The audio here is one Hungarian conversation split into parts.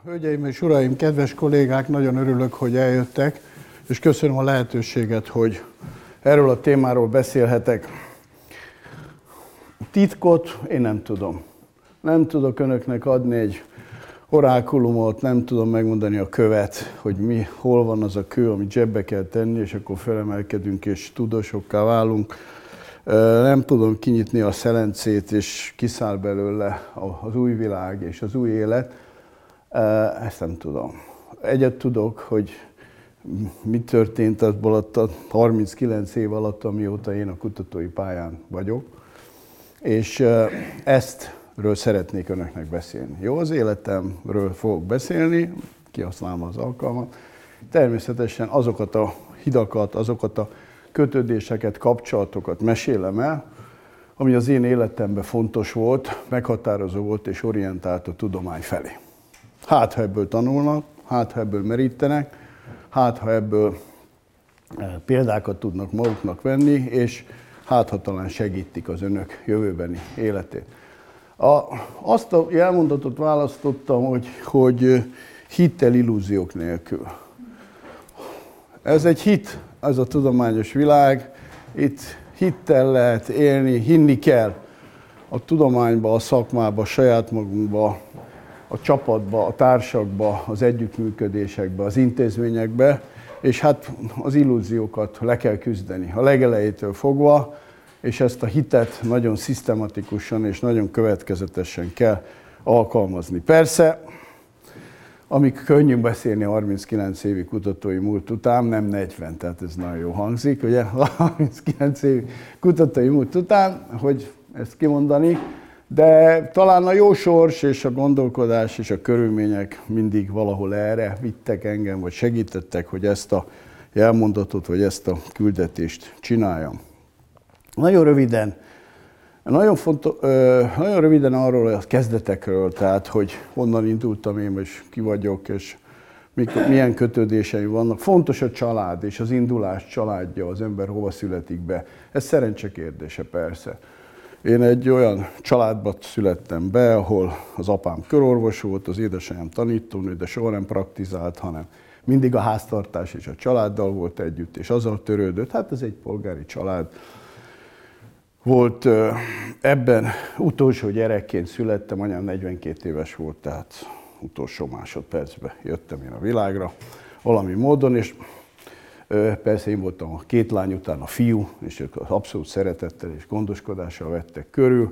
Hölgyeim és uraim, kedves kollégák, nagyon örülök, hogy eljöttek, és köszönöm a lehetőséget, hogy erről a témáról beszélhetek. Titkot én nem tudom. Nem tudok önöknek adni egy orákulumot, nem tudom megmondani a követ, hogy hol van az a kő, amit zsebbe kell tenni, és akkor felemelkedünk és tudósokká válunk. Nem tudom kinyitni a szelencét, és kiszáll belőle az új világ és az új élet. Ezt nem tudom. Egyet tudok, hogy mi történt abból a 39 év alatt, amióta én a kutatói pályán vagyok, és ről szeretnék önöknek beszélni. Jó, az életemről fogok beszélni, kihasználom az alkalmat. Természetesen azokat a hidakat, azokat a kötődéseket, kapcsolatokat mesélem el, ami az én életemben fontos volt, meghatározó volt és orientált a tudomány felé. Hát, ha ebből tanulnak, hát, ha ebből merítenek, hát, ha ebből példákat tudnak maguknak venni, és hát, ha talán segítik az önök jövőbeni életét. Azt a jelmondatot választottam, hogy hittel illúziók nélkül. Ez egy hit, ez a tudományos világ, itt hittel lehet élni, hinni kell a tudományba, a szakmába, saját magunkba, a csapatba, a társakba, az együttműködésekbe, az intézményekbe, és hát az illúziókat le kell küzdeni a legelejétől fogva, és ezt a hitet nagyon szisztematikusan és nagyon következetesen kell alkalmazni. Persze, amíg könnyű beszélni 39 évi kutatói múlt után, nem 40, tehát ez nagyon jó hangzik, ugye, 39 évi kutatói múlt után, hogy ezt kimondani, de talán a jó sors és a gondolkodás és a körülmények mindig valahol erre vittek engem, vagy segítettek, hogy ezt a jelmondatot, vagy ezt a küldetést csináljam. Nagyon röviden arról a kezdetekről, tehát hogy honnan indultam én, és ki vagyok, és milyen kötődéseim vannak. Fontos a család és az indulás családja, az ember hova születik be. Ez szerencse kérdése persze. Én egy olyan családba születtem be, ahol az apám körorvos volt, az édesanyám tanítónő, de soha nem praktizált, hanem mindig a háztartás és a családdal volt együtt, és azzal törődött. Hát ez egy polgári család volt. Ebben utolsó gyerekként születtem, anyám 42 éves volt, tehát utolsó másodpercben jöttem én a világra valami módon, és persze én voltam a két lány után a fiú, és ők abszolút szeretettel és gondoskodással vettek körül.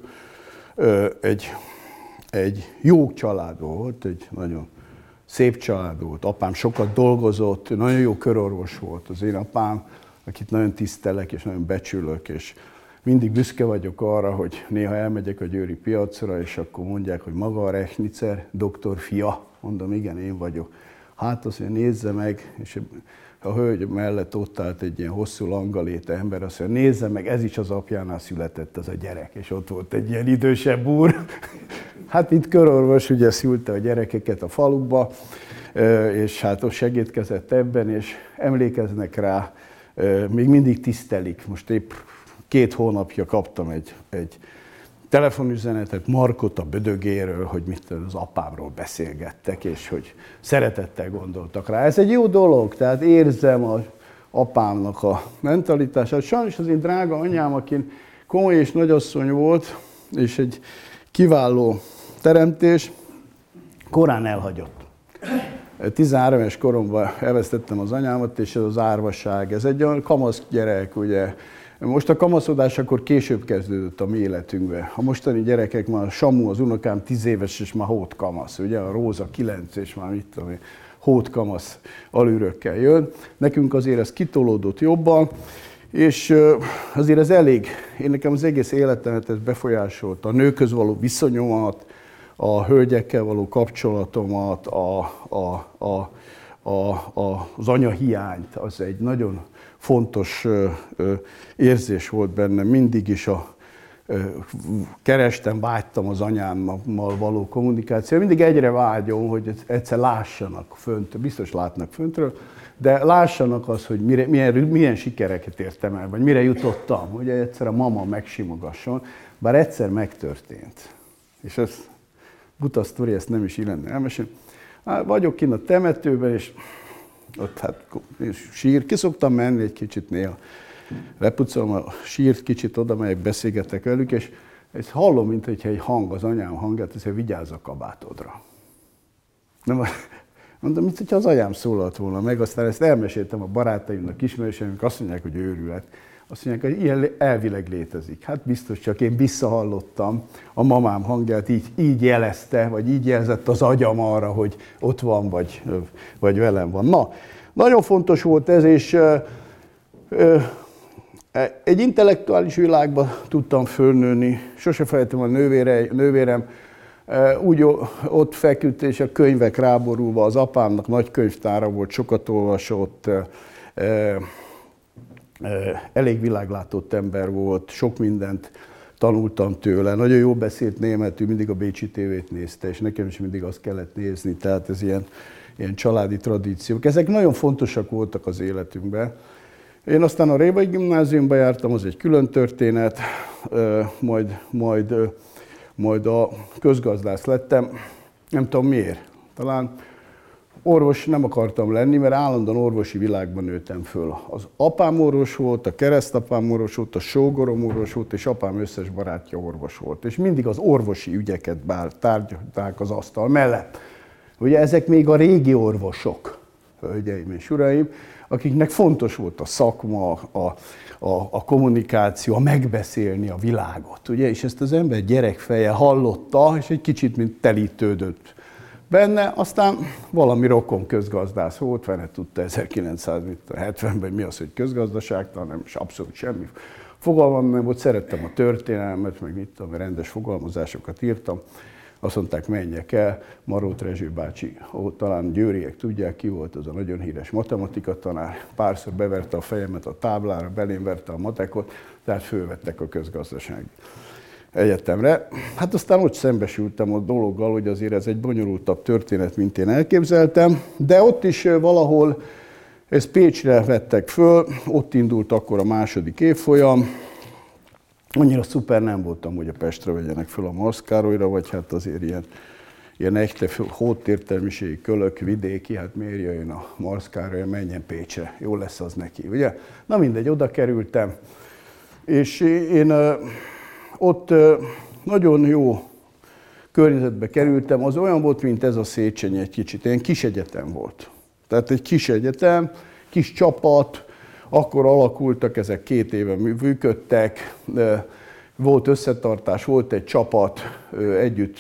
Egy jó család volt, egy nagyon szép család volt. Apám sokat dolgozott, nagyon jó körorvos volt az én apám, akit nagyon tisztelek és nagyon becsülök, és mindig büszke vagyok arra, hogy néha elmegyek a győri piacra, és akkor mondják, hogy maga a Rechnicer, doktor fia. Mondom, igen, én vagyok. Hát azt mondja, nézze meg, és a hölgy mellett ott állt egy ilyen hosszú langaléte ember, azt mondja, nézze meg, ez is az apjánál született ez a gyerek, és ott volt egy ilyen idősebb úr. Hát itt körorvos ugye szülte a gyerekeket a falukba, és hát ott segítkezett ebben, és emlékeznek rá, még mindig tisztelik. Most épp 2 hónapja kaptam egy telefonüzenetet Markot a Bödögéről, hogy az apámról beszélgettek, és hogy szeretettel gondoltak rá. Ez egy jó dolog, tehát érzem az apámnak a mentalitását. Sajnos az én drága anyám, aki komoly és nagyasszony volt, és egy kiváló teremtés, korán elhagyott. 13 éves koromban elvesztettem az anyámat, és ez az árvaság, ez egy olyan kamasz gyerek, ugye. Most a kamaszodás akkor később kezdődött a mi életünkben. A mostani gyerekek, már Samu, az unokám 10 éves, és már hótkamasz, ugye, a Róza 9, és már mit tudom én, hótkamasz alűrökkel jön. Nekünk azért ez kitolódott jobban, és azért ez elég. Én nekem az egész életemet ez befolyásolta, a nőkhöz való viszonyomat, a hölgyekkel való kapcsolatomat, az anyahiányt, az egy nagyon fontos érzés volt bennem, mindig is kerestem, vágytam az anyámmal való kommunikáció. Mindig egyre vágyom, hogy egyszer lássanak fönt, biztos látnak föntről, de lássanak azt, hogy milyen sikereket értem el, vagy mire jutottam, hogy egyszer a mama megsimogasson, bár egyszer megtörtént. És ez buta sztori, ezt nem is illene elmesélni. Hát vagyok kint a temetőben, és ott hát sír, ki szoktam menni egy kicsit néha. Lepucolom a sírt, kicsit oda megyek, beszélgetek velük, és ezt hallom, mint hogyha egy hang, az anyám hangját, hogy vigyázz a kabátodra. Nem, mondom, mint hogyha az anyám szólalt volna meg, aztán ezt elmeséltem a barátaimnak, ismerőseimnek, azt mondják, hogy őrület. Azt mondják, hogy ilyen elvileg létezik. Hát biztos, csak én visszahallottam a mamám hangját, így jelezte, vagy így jelzett az agyam arra, hogy ott van, vagy velem van. Na, nagyon fontos volt ez, és egy intellektuális világban tudtam fölnőni. Sose felejtem, a nővérem úgy ott feküdt, és a könyvek ráborulva, az apámnak nagy könyvtára volt, sokat olvasott, elég világlátott ember volt, sok mindent tanultam tőle. Nagyon jól beszélt németül, mindig a Bécsi tévét nézte, és nekem is mindig azt kellett nézni, tehát ez ilyen családi tradíciók. Ezek nagyon fontosak voltak az életünkben. Én aztán a Révai Gimnáziumba jártam, az egy külön történet, majd a közgazdász lettem, nem tudom miért. Talán orvos nem akartam lenni, mert állandóan orvosi világban nőttem föl. Az apám orvos volt, a keresztapám orvos volt, a sógorom orvos volt, és apám összes barátja orvos volt. És mindig az orvosi ügyeket tárgyalták az asztal mellett. Ugye ezek még a régi orvosok, hölgyeim és uraim, akiknek fontos volt a szakma, a kommunikáció, a megbeszélni a világot. Ugye? És ezt az ember gyerekfeje hallotta, és egy kicsit mint telítődött benne, aztán valami rokon közgazdász volt, fene tudta 1970-ben mi az, hogy közgazdaságtan, nem is abszolút semmi fogalmam nem volt, szerettem a történelmet, meg mit tudom, rendes fogalmazásokat írtam. Azt mondták, menjek el, Marót Rezső bácsi, talán győriek tudják, ki volt az a nagyon híres matematika tanár, párszor beverte a fejemet a táblára, belém verte a matekot, tehát fölvettek a közgazdasági egyetemre. Hát aztán ott szembesültem a dologgal, hogy azért ez egy bonyolultabb történet, mint én elképzeltem, de ott is valahol ezt Pécsre vettek föl, ott indult akkor a második évfolyam. Annyira szuper nem voltam, hogy a Pestre vegyenek föl a Marsz Károlyra, vagy hát azért ilyen echte hódértelmiségi kölök, vidéki, hát miért jöjjön a Marsz Károlyra, menjen Pécsre, jó lesz az neki, ugye? Na mindegy, oda kerültem, és én ott nagyon jó környezetbe kerültem, az olyan volt, mint ez a Széchenyi egy kicsit, ilyen kis egyetem volt. Tehát egy kis egyetem, kis csapat, akkor alakultak, ezek 2 éve működtek, volt összetartás, volt egy csapat, együtt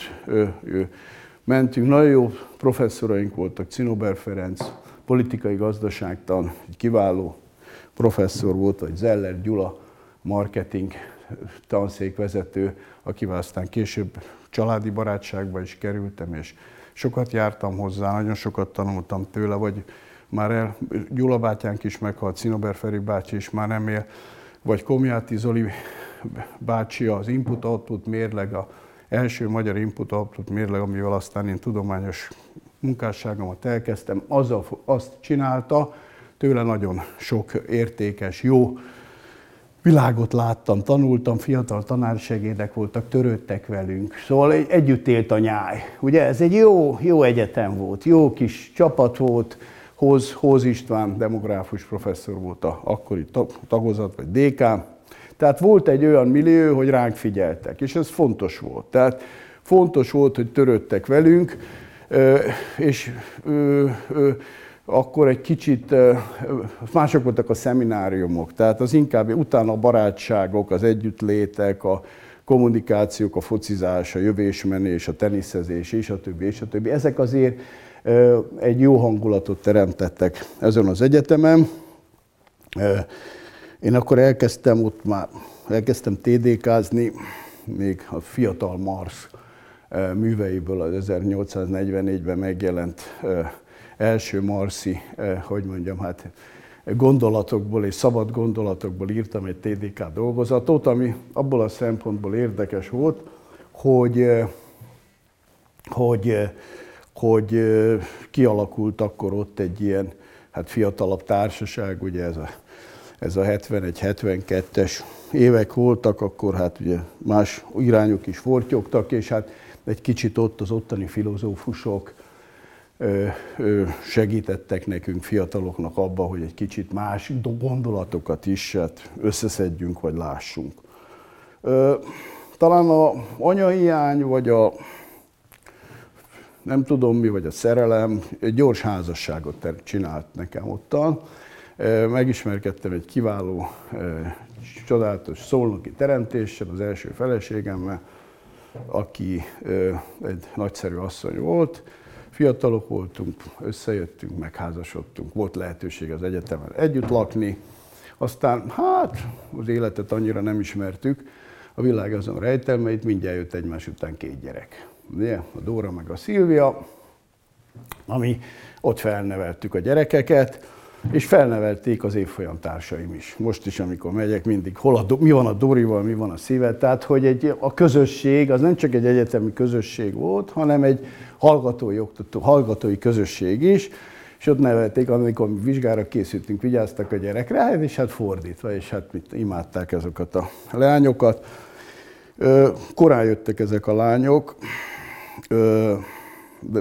mentünk, nagyon jó professzoraink voltak, Cinóber Ferenc, politikai gazdaságtan, egy kiváló professzor volt, vagy Zeller Gyula, marketing tanszékvezető, akivel aztán később családi barátságba is kerültem, és sokat jártam hozzá, nagyon sokat tanultam tőle, vagy már Gyula bátyánk is meghalt, Cinóber Feri bácsi is már nem él, vagy Komjáti Zoli bácsi, az input-output mérleg, az első magyar input-output mérleg, amivel aztán én tudományos munkásságomat elkezdtem, azt csinálta, tőle nagyon sok értékes, jó világot láttam, tanultam, fiatal tanársegédek voltak, törődtek velünk, szóval együtt élt a nyáj. Ugye ez egy jó egyetem volt, jó kis csapat volt, Hóz István, demográfus professzor volt a akkori tagozat, vagy dékán. Tehát volt egy olyan millió, hogy ránk figyeltek, és ez fontos volt. Tehát fontos volt, hogy törődtek velünk, és akkor egy kicsit mások voltak a szemináriumok, tehát az inkább utána a barátságok, az együttlétek, a kommunikációk, a focizás, a jövésmenés, a teniszezés, és a többi, és a többi. Ezek azért egy jó hangulatot teremtettek ezen az egyetemen. Én akkor elkezdtem TDK-zni, még a Fiatal Marsz műveiből az 1844-ben megjelent első marszi, hogy mondjam, hát gondolatokból és szabad gondolatokból írtam egy TDK dolgozatot, ami abból a szempontból érdekes volt, hogy kialakult akkor ott egy ilyen hát fiatalabb társaság, ugye ez a 71-72-es évek voltak, akkor hát ugye más irányok is fortyogtak, és hát egy kicsit ott az ottani filozófusok, segítettek nekünk fiataloknak abba, hogy egy kicsit más gondolatokat is hát összeszedjünk, vagy lássunk. Talán a anyahiány, vagy a nem tudom mi, vagy a szerelem, egy gyors házasságot csinált nekem ottan. Megismerkedtem egy kiváló, csodálatos szolnoki teremtéssel, az első feleségemmel, aki egy nagyszerű asszony volt. Fiatalok voltunk, összejöttünk, megházasodtunk, volt lehetőség az egyetemen együtt lakni. Aztán hát az életet annyira nem ismertük, a világ azon rejtelmeit, mindjárt jött egymás után 2 gyerek. Ugye? A Dóra meg a Szilvia, ami ott felneveltük a gyerekeket, és felnevelték az évfolyam társaim is. Most is, amikor megyek, mindig mi van a Dórival, mi van a Szível. Tehát, hogy a közösség, az nem csak egy egyetemi közösség volt, hanem egy hallgatói közösség is, és ott nevelték, amikor mi vizsgára készültünk, vigyáztak a gyerekre, és hát fordítva, és hát imádták ezeket a lányokat. Korán jöttek ezek a lányok, de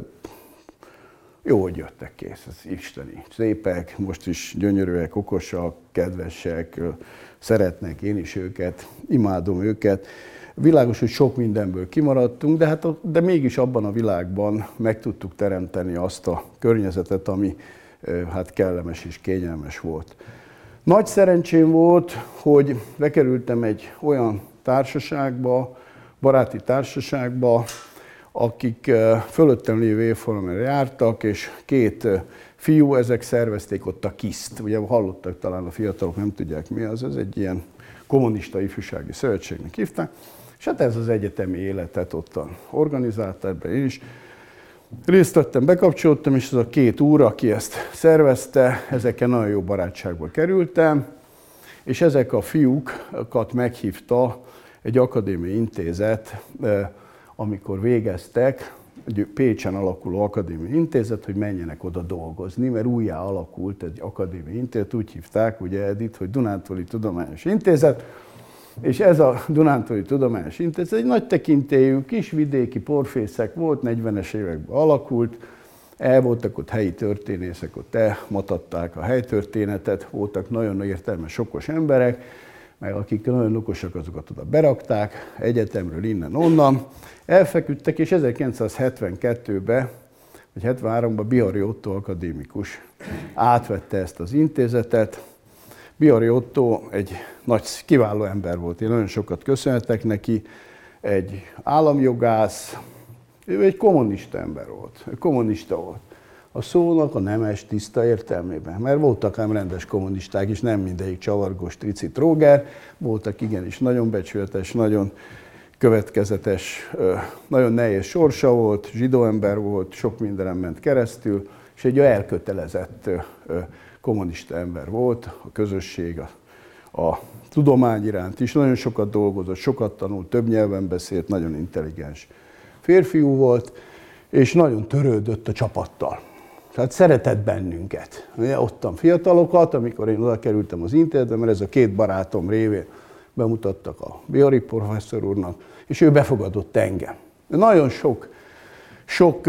jó, hogy jöttek, kész, ez isteni. Szépek, most is gyönyörűek, okosak, kedvesek, szeretnek én is őket, imádom őket. Világos, hogy sok mindenből kimaradtunk, de mégis abban a világban meg tudtuk teremteni azt a környezetet, ami hát kellemes és kényelmes volt. Nagy szerencsém volt, hogy bekerültem egy olyan társaságba, baráti társaságba, akik fölöttem lévő évfolyamra jártak, és 2 fiú, ezek szervezték ott a KISZ-t. Ugye hallottak talán a fiatalok, nem tudják mi az, ez egy ilyen kommunista ifjúsági szövetségnek hívták, és hát ez az egyetemi életet ottan organizálta, ebben én is részt vettem, bekapcsolódtam, és az a 2 úr, aki ezt szervezte, ezekkel nagyon jó barátságba kerültem, és ezek a fiúkat meghívta egy akadémiai intézet, amikor végeztek, egy Pécsen alakuló akadémiai intézet, hogy menjenek oda dolgozni, mert újjá alakult egy akadémiai intézet, úgy hívták, ugye Edit, hogy Dunántúli Tudományos Intézet, és ez a Dunántúli Tudományos Intézet egy nagy tekintélyű, kisvidéki porfészek volt, 40-es években alakult, voltak ott helyi történészek, ott elmatatták a helytörténetet, voltak nagyon értelmes, okos emberek, meg akik nagyon okosak, azokat oda berakták, egyetemről innen-onnan, elfeküdtek, és 1972-ben, vagy 73-ban Bihari Ottó akadémikus átvette ezt az intézetet. Bihari Ottó egy nagy, kiváló ember volt, én nagyon sokat köszönhetek neki, egy államjogász, ő egy kommunista ember volt, kommunista volt. A szónak a nemes, tiszta értelmében. Mert voltak ám rendes kommunisták is, nem mindegyik csavargós, trici, tróger, voltak igenis nagyon becsületes, nagyon következetes, nagyon nehéz sorsa volt, zsidó ember volt, sok mindenen ment keresztül, és egy elkötelezett kommunista ember volt, a közösség, a tudomány iránt is, nagyon sokat dolgozott, sokat tanult, több nyelven beszélt, nagyon intelligens férfiú volt, és nagyon törődött a csapattal. Tehát szeretett bennünket. Ottan fiatalokat, amikor én oda kerültem az intézetbe, mert ez a 2 barátom révén bemutattak a Bihari professzor úrnak, és ő befogadott engem. Nagyon sok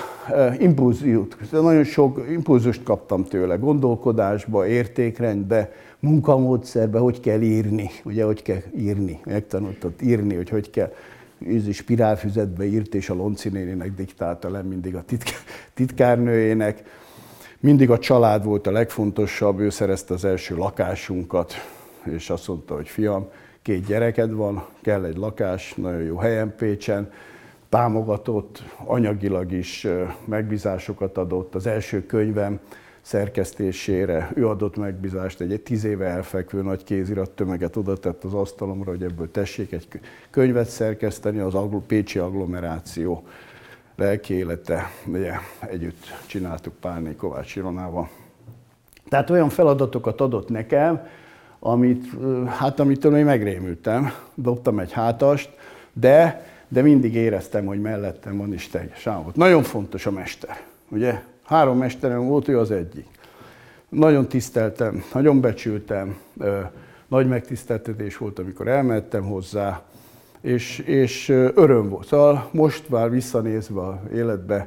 impulzust kaptam tőle, gondolkodásba, értékrendbe, munkamódszerbe, hogy kell írni, ugye, hogy kell írni, megtanultott írni, hogy kell. Ízi spirálfüzetbe írt, és a Lonci néninek diktálta le mindig a titkárnőjének. Mindig a család volt a legfontosabb, ő szerezte az első lakásunkat, és azt mondta, hogy fiam, 2 gyereked van, kell egy lakás, nagyon jó helyen Pécsen, támogatott, anyagilag is megbízásokat adott. Az első könyvem szerkesztésére ő adott megbízást, egy 10 éve elfekvő nagy kézirattömeget oda tett az asztalomra, hogy ebből tessék egy könyvet szerkeszteni, az pécsi agglomeráció lelki élete, ugye együtt csináltuk Pálné Kovács Ironával. Tehát olyan feladatokat adott nekem, amitől én megrémültem, dobtam egy hátast, de mindig éreztem, hogy mellettem van is teljesen volt. Nagyon fontos a mester, ugye? 3 mesterem volt, ő az egyik. Nagyon tiszteltem, nagyon becsültem, nagy megtiszteltetés volt, amikor elmentem hozzá, és öröm volt. Szóval most már visszanézve az életbe,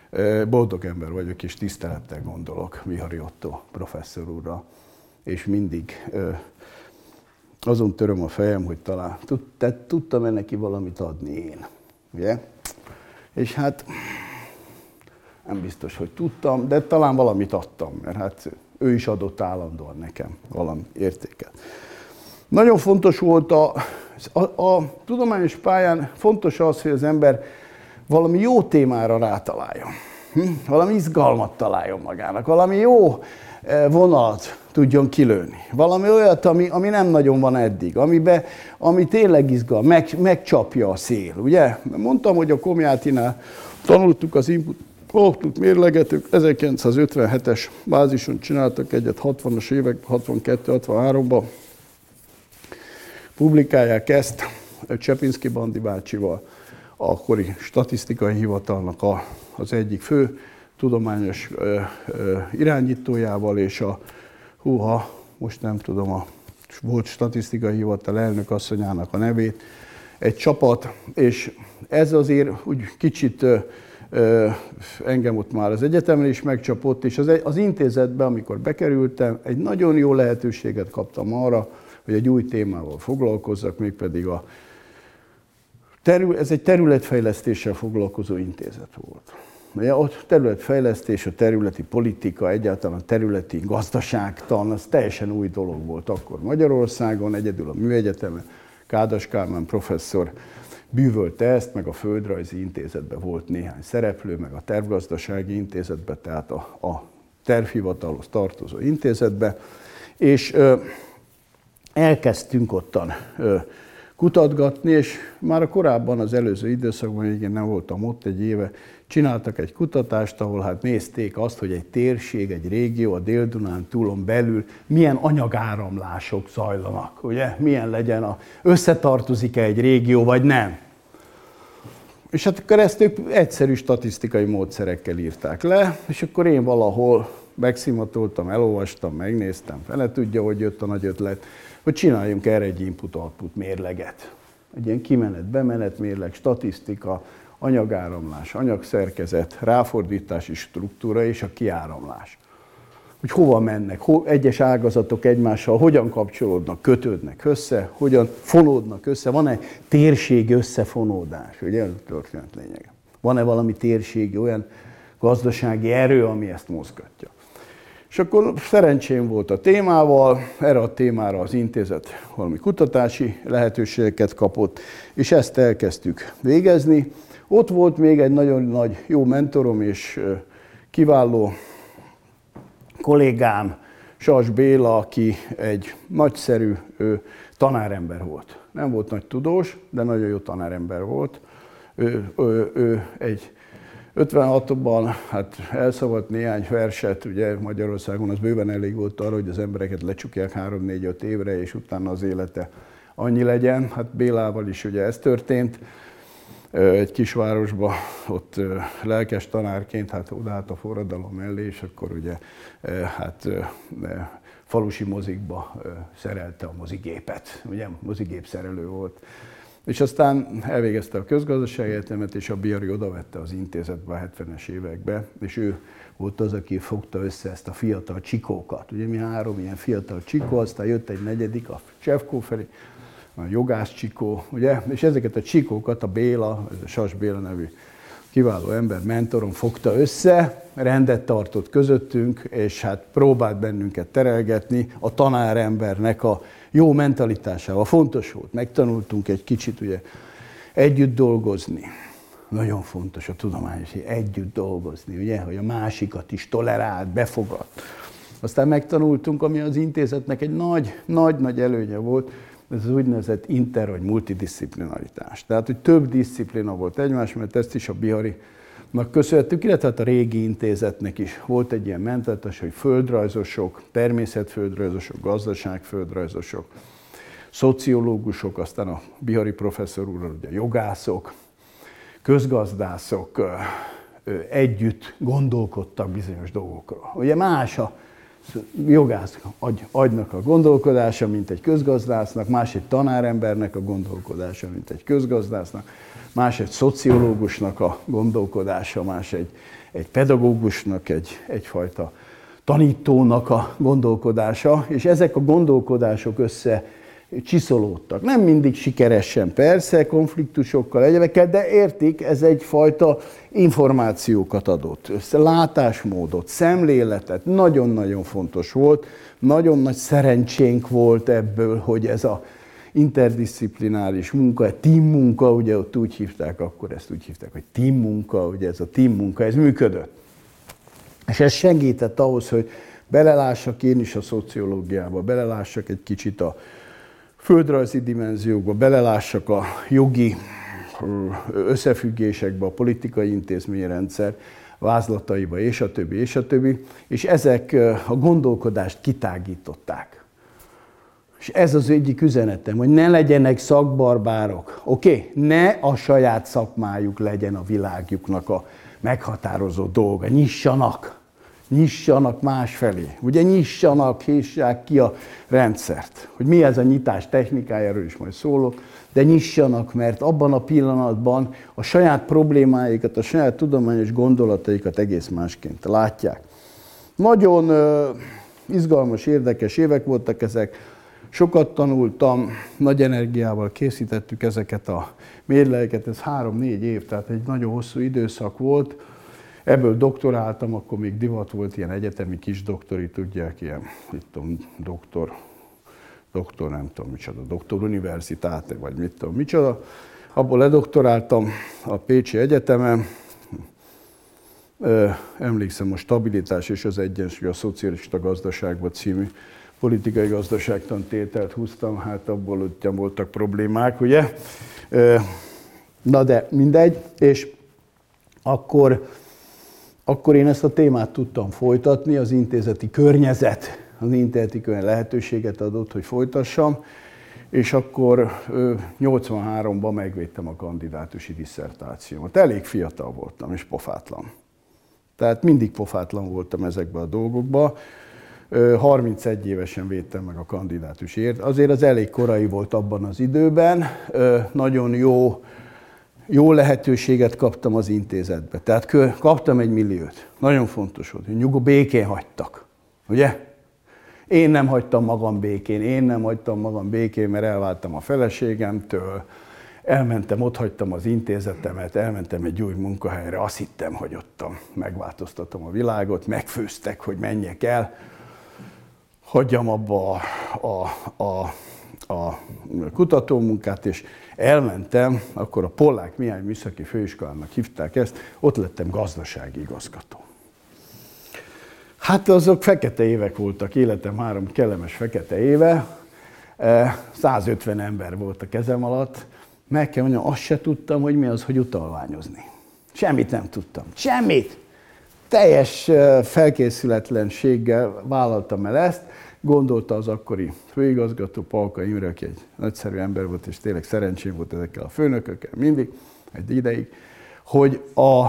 Boldog ember vagyok, és tisztelettel gondolok Vihari Ottó professzor úrra, és mindig azon töröm a fejem, hogy talán tudtam-e neki valamit adni én, ugye? És hát nem biztos, hogy tudtam, de talán valamit adtam, mert hát ő is adott állandóan nekem valami értéket. Nagyon fontos volt a tudományos pályán, fontos az, hogy az ember valami jó témára rátaláljon. Valami izgalmat találjon magának, valami jó vonalat tudjon kilőni. Valami olyat, ami nem nagyon van eddig, ami tényleg izgal, megcsapja a szél, ugye? Mondtam, hogy a Komjátinál tanultuk az input mérleget, 1957-es bázison csináltak egyet 60-as évek, 62-63-ban. Publikálják ezt Csepinszky Bandi bácsival, akkori statisztikai hivatalnak az egyik fő tudományos irányítójával, és most nem tudom, a volt statisztikai hivatal elnök asszonyának a nevét, egy csapat, és ez azért úgy kicsit engem ott már az egyetemen is megcsapott, és az intézetbe, amikor bekerültem, egy nagyon jó lehetőséget kaptam arra, hogy egy új témával foglalkozzak, mégpedig ez egy területfejlesztéssel foglalkozó intézet volt. Ugye, ott területfejlesztés, a területi politika, egyáltalán a területi gazdaságtan, az teljesen új dolog volt akkor Magyarországon, egyedül a Műegyetemen. Kádas Kálmán professzor bűvölte ezt, meg a Földrajzi Intézetben volt néhány szereplő, meg a Tervgazdasági Intézetben, tehát a tervhivatalhoz tartozó intézetbe, és elkezdtünk ottan kutatgatni, és már a korábban, az előző időszakban, igen, nem voltam ott egy éve, csináltak egy kutatást, ahol hát nézték azt, hogy egy térség, egy régió, a Dél-Dunán túlon belül milyen anyagáramlások zajlanak, ugye? Milyen legyen összetartozik-e egy régió, vagy nem. És hát akkor ezt ők egyszerű statisztikai módszerekkel írták le, és akkor én valahol megszimatoltam, elolvastam, megnéztem, fele tudja, hogy jött a nagy ötlet, hogy csináljunk erre egy input-output mérleget. Egy ilyen kimenet-bemenet mérleg, statisztika, anyagáramlás, anyagszerkezet, ráfordítási struktúra és a kiáramlás. Hogy hova mennek, egyes ágazatok egymással hogyan kapcsolódnak, kötődnek össze, hogyan fonódnak össze, van-e térségi összefonódás, ugye ez a történet lényege. Van-e valami térségi, olyan gazdasági erő, ami ezt mozgatja. És akkor szerencsém volt a témával, erre a témára az intézet valami kutatási lehetőségeket kapott, és ezt elkezdtük végezni. Ott volt még egy nagyon nagy jó mentorom és kiváló kollégám, Sas Béla, aki egy nagyszerű tanárember volt. Nem volt nagy tudós, de nagyon jó tanárember volt. Ő egy 56-ban hát elszavadt néhány verset, ugye Magyarországon az bőven elég volt arra, hogy az embereket lecsukják 3-4-5 évre, és utána az élete annyi legyen. Hát Bélával is ugye ez történt. Egy kisvárosba, ott lelkes tanárként, hát odaállt a forradalom mellé, és akkor ugye falusi mozikba szerelte a mozigépet, ugye mozigép szerelő volt. És aztán elvégezte a közgazdasági egyetemet, és a Bihari odavette az intézetbe a 70-es években, és ő volt az, aki fogta össze ezt a fiatal csikókat. Ugye mi 3 ilyen fiatal csikó, aztán jött egy negyedik, a Csefkó felé, a jogász csikó, ugye? És ezeket a csikókat a Béla, ez a Sas Béla nevű kiváló ember, mentorom fogta össze, rendet tartott közöttünk, és hát próbált bennünket terelgetni a tanárembernek a jó mentalitásával. Fontos volt, megtanultunk egy kicsit ugye együtt dolgozni. Nagyon fontos a tudományos, hogy együtt dolgozni, ugye, hogy a másikat is tolerált, befogad. Aztán megtanultunk, ami az intézetnek egy nagy előnye volt, ez az úgynevezett inter- vagy multidisziplinaritás. Tehát, hogy több diszciplina volt egymás, mert ezt is a Biharinak köszönhetjük, illetve hát a régi intézetnek is volt egy ilyen mentalitás, hogy földrajzosok, természetföldrajzosok, gazdaságföldrajzosok, szociológusok, aztán a Bihari professzor úr, ugye jogászok, közgazdászok együtt gondolkodtak bizonyos dolgokról. Ugye más a jogász agynak a gondolkodása, mint egy közgazdásznak, más egy tanárembernek a gondolkodása, mint egy közgazdásznak, más egy szociológusnak a gondolkodása, más egy egy pedagógusnak, egyfajta tanítónak a gondolkodása, és ezek a gondolkodások csiszolódtak. Nem mindig sikeresen, persze, konfliktusokkal, egyebekkel, de értik, ez egyfajta információkat adott, látásmódot, szemléletet, nagyon-nagyon fontos volt, nagyon nagy szerencsénk volt ebből, hogy ez a interdisziplináris munka, team munka, ugye ott úgy hívták, akkor ezt úgy hívták, hogy team munka, ugye ez a team munka, ez működött. És ez segített ahhoz, hogy belelássak én is a szociológiába, belelássak egy kicsit a földrajzi dimenziókba, belelássak a jogi összefüggésekbe, a politikai intézményrendszer vázlataiba, és a többi, és a többi. És ezek a gondolkodást kitágították. És ez az egyik üzenetem, hogy ne legyenek szakbarbárok. Oké? Ne a saját szakmájuk legyen a világjuknak a meghatározó dolga. Nyissanak másfelé. Ugye nyissanak, híssák ki a rendszert. Hogy mi ez a nyitás technikájáról is majd szólok, de nyissanak, mert abban a pillanatban a saját problémáikat, a saját tudományos gondolataikat egész másként látják. Nagyon izgalmas, érdekes évek voltak ezek. Sokat tanultam, nagy energiával készítettük ezeket a mérlegeket, ez 3-4 év, tehát egy nagyon hosszú időszak volt. Ebből doktoráltam, akkor még divat volt ilyen egyetemi kis doktori, tudják, ilyen, doktor nem tudom micsoda, doktor universitáte, vagy mit tudom micsoda. Abból ledoktoráltam a Pécsi Egyetemen. Emlékszem, a Stabilitás és az egyensúly a szocialista gazdaságban című politikai gazdaságtan tételt húztam, hát abból ott voltak problémák, ugye? Na de mindegy, és akkor én ezt a témát tudtam folytatni, az intézeti környezet, lehetőséget adott, hogy folytassam, és akkor 83-ban megvédtem a kandidátusi disszertációmat. Elég fiatal voltam, és pofátlan. Tehát mindig pofátlan voltam ezekben a dolgokban. 31 évesen védtem meg a kandidátusért. Azért az elég korai volt abban az időben, nagyon jó lehetőséget kaptam az intézetbe. Tehát kaptam 1 milliót. Nagyon fontos volt, hogy békén hagytak. Ugye? Én nem hagytam magam békén, mert elváltam a feleségemtől, elmentem, ott hagytam az intézetemet, elmentem egy új munkahelyre, azt hittem, hogy ott megváltoztatom a világot, megfőztek, hogy menjek el, hagyjam abba a kutatómunkát, és elmentem, akkor a Pollák Mihály Műszaki Főiskolának hívták ezt, ott lettem gazdasági igazgató. Hát azok fekete évek voltak, életem 3 kellemes fekete éve, 150 ember volt a kezem alatt, meg kell mondjam, azt se tudtam, hogy mi az, hogy utalványozni. Semmit nem tudtam. Semmit! Teljes felkészületlenséggel vállaltam el ezt, gondolta az akkori főigazgató, Palka Imre, aki egy nagyszerű ember volt, és tényleg szerencsém volt ezekkel a főnökökkel mindig, egy ideig, hogy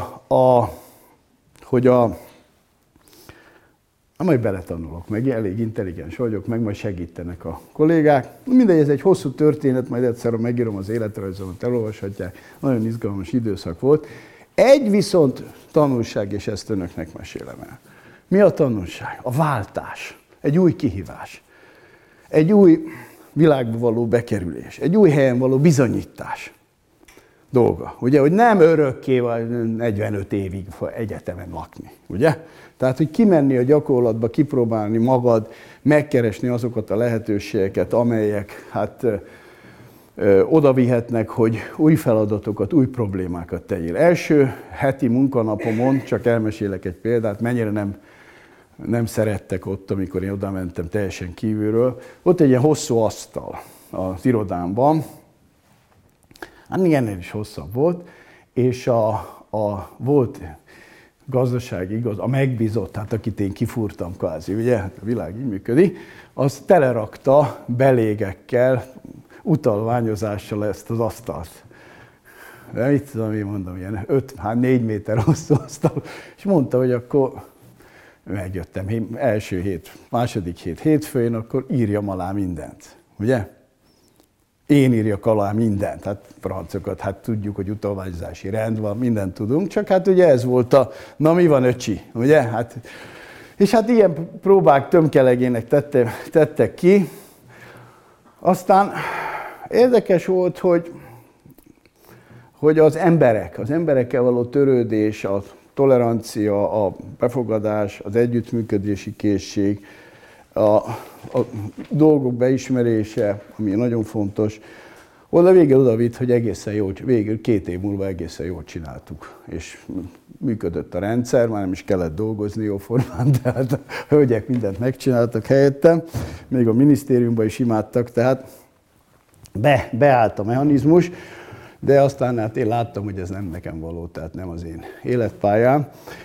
majd beletanulok, meg elég intelligens vagyok, meg majd segítenek a kollégák. Mindegy, ez egy hosszú történet, majd egyszer megírom az életrajzomat, elolvashatják. Nagyon izgalmas időszak volt. Egy viszont tanulság, és ezt önöknek mesélem el. Mi a tanulság? A váltás. Egy új kihívás. Egy új világba való bekerülés. Egy új helyen való bizonyítás dolga. Ugye, hogy nem örökké vagy 45 évig egyetemen lakni. Ugye? Tehát, hogy kimenni a gyakorlatba, kipróbálni magad, megkeresni azokat a lehetőségeket, amelyek oda vihetnek, hogy új feladatokat, új problémákat tegyél. Első heti munkanapomon, csak elmesélek egy példát, mennyire nem szerettek ott, amikor én oda mentem teljesen kívülről. Ott egy ilyen hosszú asztal az irodámban, hát még ennél is hosszabb volt, és volt gazdasági a megbízott, hát akit én kifúrtam kvázi, ugye, hát a világ így működik, az telerakta belégekkel, utalványozással ezt az asztalt. De mit tudom én mondom, ilyen 4 méter hosszú asztal, és mondta, hogy akkor megjöttem első hét, második hét hétfőn, akkor írjam alá mindent, ugye? én írjak alá mindent. Hát francokat, hát tudjuk, hogy utalványzási rend van, mindent tudunk, csak hát ugye ez volt a, na mi van öcsi, ugye? Hát, és hát ilyen próbák tömkelegének tettek ki. Aztán érdekes volt, hogy az emberekkel való törődés, a tolerancia, a befogadás, az együttműködési készség, a dolgok beismerése, ami nagyon fontos, végül oda vitt, hogy egészen jól, végül 2 év múlva egészen jól csináltuk. És működött a rendszer, már nem is kellett dolgozni jóformán, tehát a hölgyek mindent megcsináltak helyettem, még a minisztériumban is imádtak, tehát beállt a mechanizmus, de aztán hát én láttam, hogy ez nem nekem való, tehát nem az én életpályám.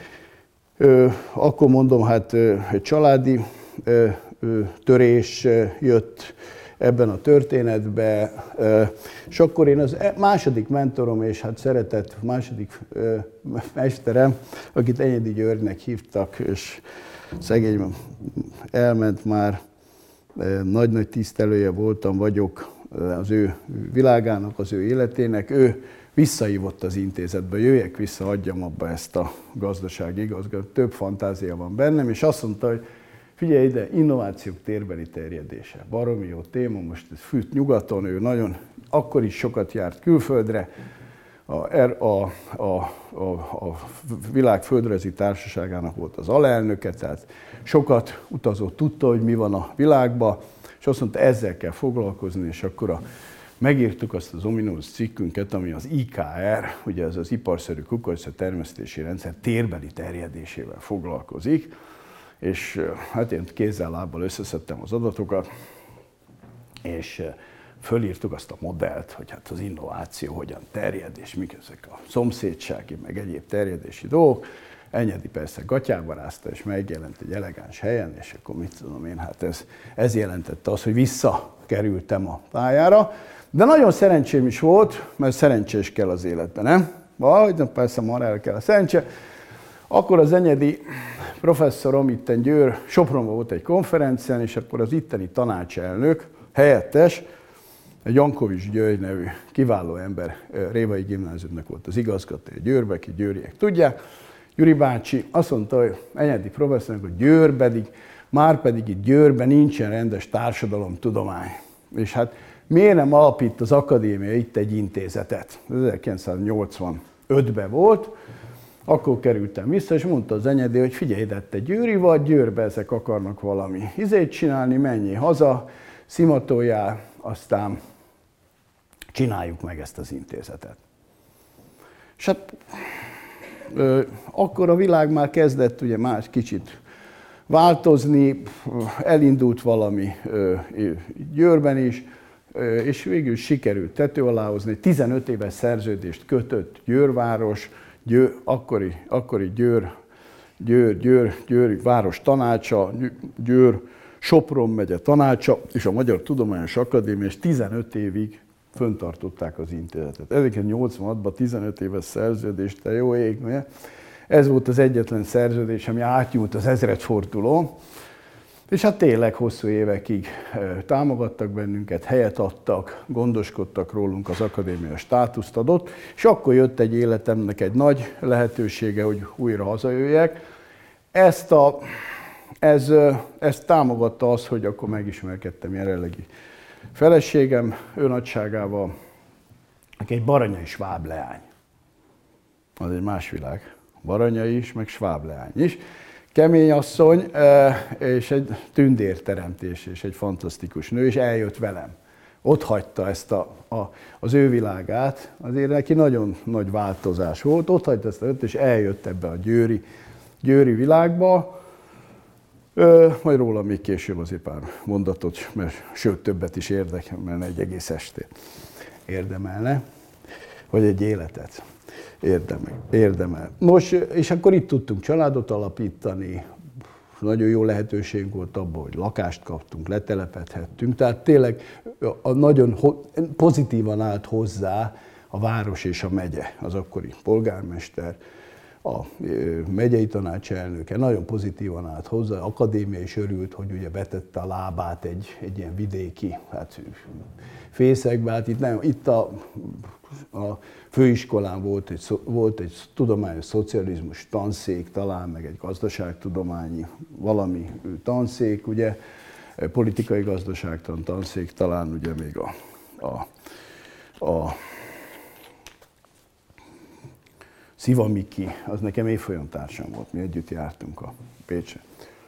Akkor mondom, hát egy családi törés jött ebben a történetben, és akkor én az második mentorom, és hát szeretett második mesterem, akit Enyedi Györgynek hívtak, és szegény elment már, nagy-nagy tisztelője vagyok az ő világának, az ő életének, ő visszahívott az intézetbe, jöjjek vissza, adjam abba ezt a gazdasági igazgatót, több fantázia van bennem, és azt mondta, hogy figyelj ide, innovációk térbeli terjedése, baromi jó téma, most ez fűt nyugaton, ő nagyon, akkor is sokat járt külföldre, a világ földrajzi társaságának volt az alelnöke, tehát sokat utazott, tudta, hogy mi van a világban, és azt mondta, ezzel kell foglalkozni, és akkor megírtuk azt az ominózus cikkünket, ami az IKR, ugye ez az iparszerű kukoricatelmesztési rendszer térbeli terjedésével foglalkozik, és hát én kézzel-lábbal összeszedtem az adatokat, és fölírtuk azt a modellt, hogy hát az innováció hogyan terjed, és mik ezek a szomszédsági, meg egyéb terjedési dolgok. Enyedi persze gatyába rázta, és megjelent egy elegáns helyen, és akkor mit tudom én, hát ez jelentette azt, hogy visszakerültem a pályára. De nagyon szerencsém is volt, mert szerencsés kell az életben, nem? Vagy, persze már el kell a szerencse. Akkor az enyedi professzorom itten Sopronban volt egy konferencián, és akkor az itteni tanácselnök, helyettes, egy Jankovics György nevű kiváló ember, Révai Gimnáziumnak volt az igazgatója Győrbe, ki győriek tudják. Gyuri bácsi azt mondta, hogy enyedi professzornak, hogy már pedig itt Győrben nincsen rendes társadalomtudomány. És hát miért nem alapít az akadémia itt egy intézetet? 1985-ben volt, akkor kerültem vissza, és mondta az enyedi, hogy figyelj ide, te győri vagy, Győrbe ezek akarnak valami izét csinálni, menjél haza, szimatoljál, aztán csináljuk meg ezt az intézetet. És hát akkor a világ már kezdett ugye más kicsit változni, elindult valami Győrben is, és végül sikerült tető alá hozni. 15 éves szerződést kötött Győrváros, akkori Győr város tanácsa, Győr Sopron megye tanácsa, és a Magyar Tudományos Akadémia, és 15 évig föntartották az intézetet. 1986-ban 15 éves szerződés, te jó ég, ugye? Ez volt az egyetlen szerződés, ami átnyúlt az ezredfordulón, és hát tényleg hosszú évekig támogattak bennünket, helyet adtak, gondoskodtak rólunk, az akadémia státuszt adott, és akkor jött egy életemnek egy nagy lehetősége, hogy újra hazajöjjek. Ezt támogatta az, hogy akkor megismerkedtem jelenlegi feleségem, ő nagyságával, aki egy baranyai sváb leány. Az egy más világ. Baranyai is, meg sváb leány is. Kemény asszony, és egy tündérteremtés, és egy fantasztikus nő, és eljött velem. Ott hagyta ezt az ő világát, azért neki nagyon nagy változás volt, ott hagyta ezt és eljött ebbe a győri világba. Majd róla még később azért pár mondatot, mert sőt többet is érdemelne, egy egész estét érdemelne, vagy egy életet érdemel. Most, és akkor itt tudtunk családot alapítani, nagyon jó lehetőségünk volt abban, hogy lakást kaptunk, letelepedhettünk, tehát tényleg nagyon pozitívan állt hozzá a város és a megye, az akkori polgármester, a megyei tanácselnöke nagyon pozitívan állt hozzá, akadémia is örült, hogy ugye betette a lábát egy ilyen vidéki fészekbe. Hát itt a főiskolán volt egy tudományos szocializmus tanszék, talán meg egy gazdaságtudományi valami tanszék, ugye, politikai gazdaságtan tanszék, talán ugye még a Sziva Miki, az nekem évfolyamtársam volt, mi együtt jártunk a Pécsre.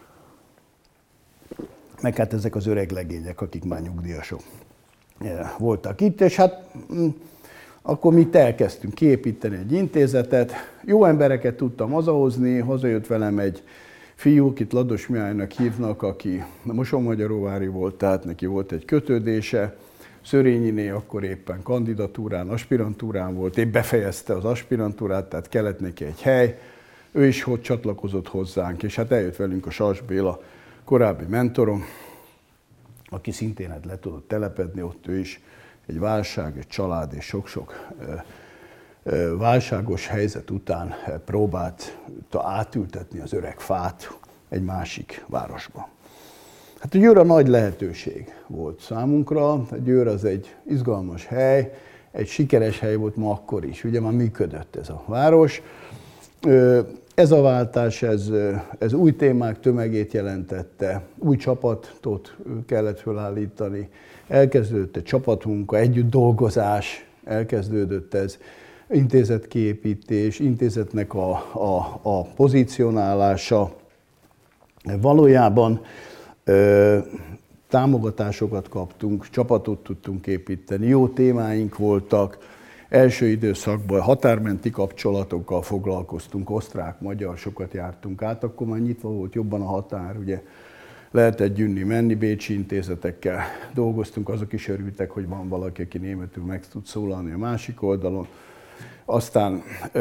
Meg hát ezek az öreg legények, akik már nyugdíjasok voltak itt, és hát akkor mi itt elkezdtünk kiépíteni egy intézetet. Jó embereket tudtam hazahozni, hazajött velem egy fiú, akit Lados Mihálynak hívnak, aki Mosonmagyaróvári volt, tehát neki volt egy kötődése. Szörényiné akkor éppen kandidatúrán, aspirantúrán volt, épp befejezte az aspirantúrát, tehát kellett neki egy hely. Ő is hogy csatlakozott hozzánk, és hát eljött velünk a Sas Béla, korábbi mentorom, aki szintén hát le tudott telepedni, ott ő is egy válság, egy család és sok-sok válságos helyzet után próbált átültetni az öreg fát egy másik városba. Hát a Győr a nagy lehetőség volt számunkra. A Győr az egy izgalmas hely, egy sikeres hely volt ma akkor is. Ugye már működött ez a város. Ez a váltás, ez új témák tömegét jelentette, új csapatot kellett felállítani, elkezdődött egy csapatmunka, együtt dolgozás, elkezdődött ez, intézetkiépítés, intézetnek a pozícionálása. Valójában támogatásokat kaptunk, csapatot tudtunk építeni, jó témáink voltak. Első időszakban határmenti kapcsolatokkal foglalkoztunk, osztrák-magyar, sokat jártunk át, akkor már nyitva volt jobban a határ, ugye lehetett jönni, menni, bécsi intézetekkel dolgoztunk, azok is örültek, hogy van valaki, aki németül meg tud szólalni a másik oldalon. Aztán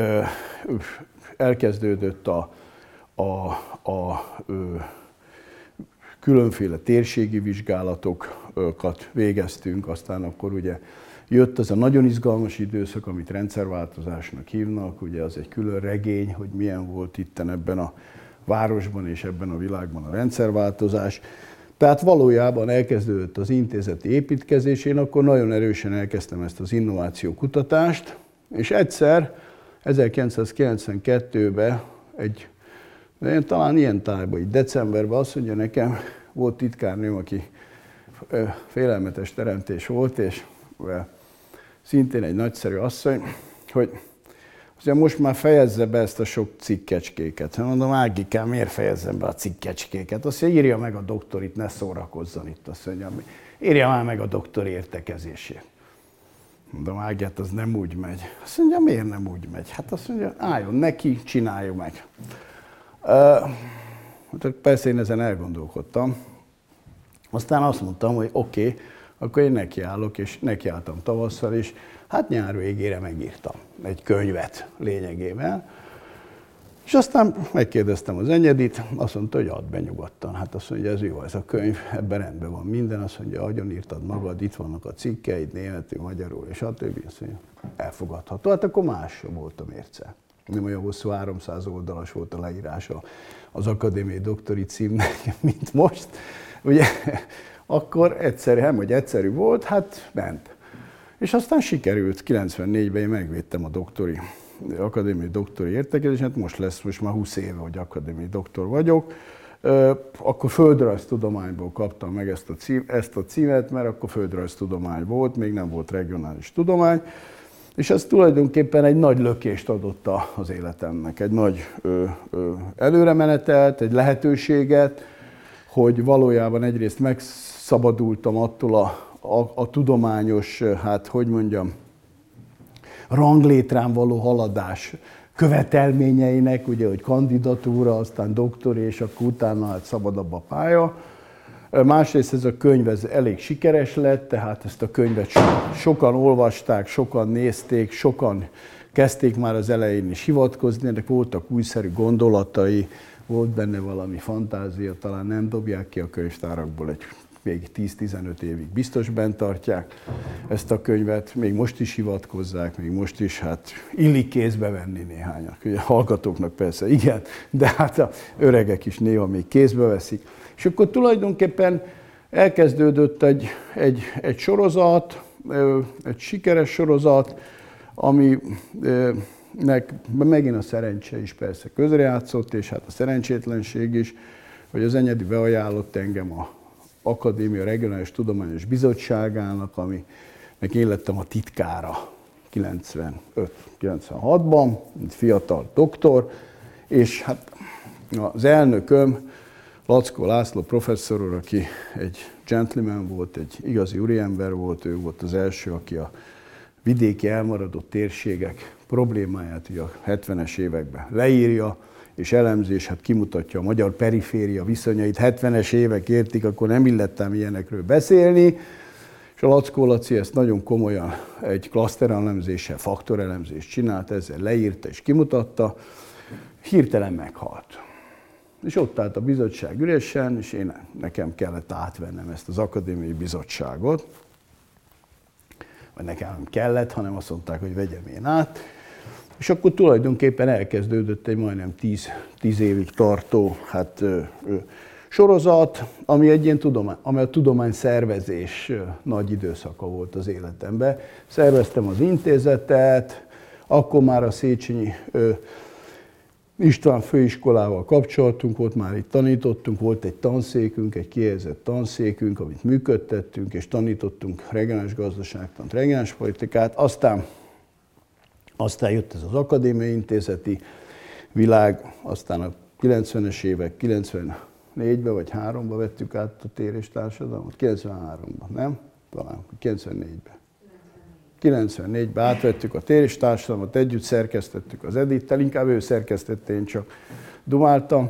elkezdődött különféle térségi vizsgálatokat végeztünk, aztán akkor ugye jött az a nagyon izgalmas időszak, amit rendszerváltozásnak hívnak, ugye az egy külön regény, hogy milyen volt itten ebben a városban és ebben a világban a rendszerváltozás. Tehát valójában elkezdődött az intézeti építkezés, én akkor nagyon erősen elkezdtem ezt az innovációkutatást, és egyszer 1992-ben talán ilyen tájban, így decemberben azt mondja nekem, volt titkárnőm, aki félelmetes teremtés volt, és szintén egy nagyszerű asszony, hogy azért most már fejezze be ezt a sok cikkecskéket. Mondom, Ágikám, miért fejezzem be a cikkecskéket? Azt mondja, írja meg a doktorit, ne szórakozzon itt. Azt mondja, írja már meg a doktori értekezését. Mondom, Ági, hát az nem úgy megy. Azt mondja, miért nem úgy megy? Hát azt mondja, álljon neki, csináljuk meg. Persze én ezen elgondolkodtam. Aztán azt mondtam, hogy oké, akkor én nekiállok, és nekiálltam tavasszal is. Hát nyár végére megírtam egy könyvet lényegében. És aztán megkérdeztem az Enyedit, azt mondta, hogy add be nyugodtan. Hát azt mondja, ez jó, ez a könyv, ebben rendben van minden. Azt mondja, agyon írtad magad, itt vannak a cikkeid, németül, magyarul, és a többi. Azt mondja, elfogadható. Hát akkor más volt a mérce. Nem olyan hosszú, 300 oldalas volt a leírása az akadémiai doktori címnek, mint most. Ugye, akkor egyszerű volt, hát ment. És aztán sikerült, 94-ben én megvédtem a akadémiai doktori értekezést, hát most már 20 éve, hogy akadémiai doktor vagyok. Akkor földrajztudományból kaptam meg ezt a címet, mert akkor földrajztudomány volt, még nem volt regionális tudomány. És ez tulajdonképpen egy nagy lökést adott az életemnek, egy nagy előremenetelt, egy lehetőséget, hogy valójában egyrészt megszabadultam attól a tudományos, hát hogy mondjam, ranglétrán való haladás követelményeinek, ugye, hogy kandidatúra, aztán doktori, és akkor utána hát szabadabb a pálya. Másrészt ez a könyv elég sikeres lett, tehát ezt a könyvet sokan olvasták, sokan nézték, sokan kezdték már az elején is hivatkozni, ennek voltak újszerű gondolatai, volt benne valami fantázia, talán nem dobják ki a könyvtárakból egy még 10-15 évig biztos bent tartják ezt a könyvet, még most is hivatkozzák, még most is hát illik kézbe venni néhányak. Ugye hallgatóknak persze igen, de hát a öregek is néha még kézbe veszik. És akkor tulajdonképpen elkezdődött egy sorozat, egy sikeres sorozat, aminek megint a szerencse is persze közrejátszott, és hát a szerencsétlenség is, hogy az Enyedi beajánlott engem az Akadémia Regionális Tudományos Bizottságának, aminek én lettem a titkára 95-96-ban, mint fiatal doktor, és hát az elnököm, Laczko László professzor úr, aki egy gentleman volt, egy igazi úriember volt, ő volt az első, aki a vidéki elmaradott térségek problémáját ugye a 70-es években leírja, és elemzi, és hát kimutatja a magyar periféria viszonyait. 70-es évek értik, akkor nem illettem ilyenekről beszélni, és a Laczko Laci ezt nagyon komolyan egy klaszterelemzéssel, faktorelemzést csinált, ezzel leírta és kimutatta, hirtelen meghalt. És ott állt a bizottság üresen, és nekem kellett átvennem ezt az akadémiai bizottságot. Vagy nekem nem kellett, hanem azt mondták, hogy vegyem én át. És akkor tulajdonképpen elkezdődött egy majdnem 10 évig tartó sorozat, ami egy ilyen ami a tudományszervezés nagy időszaka volt az életemben. Szerveztem az intézetet, akkor már a Széchenyi István főiskolával kapcsolatunk volt, már itt tanítottunk, volt egy tanszékünk, egy kihelyezett tanszékünk, amit működtettünk, és tanítottunk regionális gazdaságtant, regionális politikát. Aztán jött ez az akadémiai intézeti világ, aztán a 90-es évek, 94-ben vagy 3-ban vettük át a Tér és Társadalmat, 93-ban, nem? Talán 94-ben. 94-ben átvettük a Tér és Társadalmat, együtt szerkesztettük az Edittel, inkább ő szerkesztette, én csak dumáltam.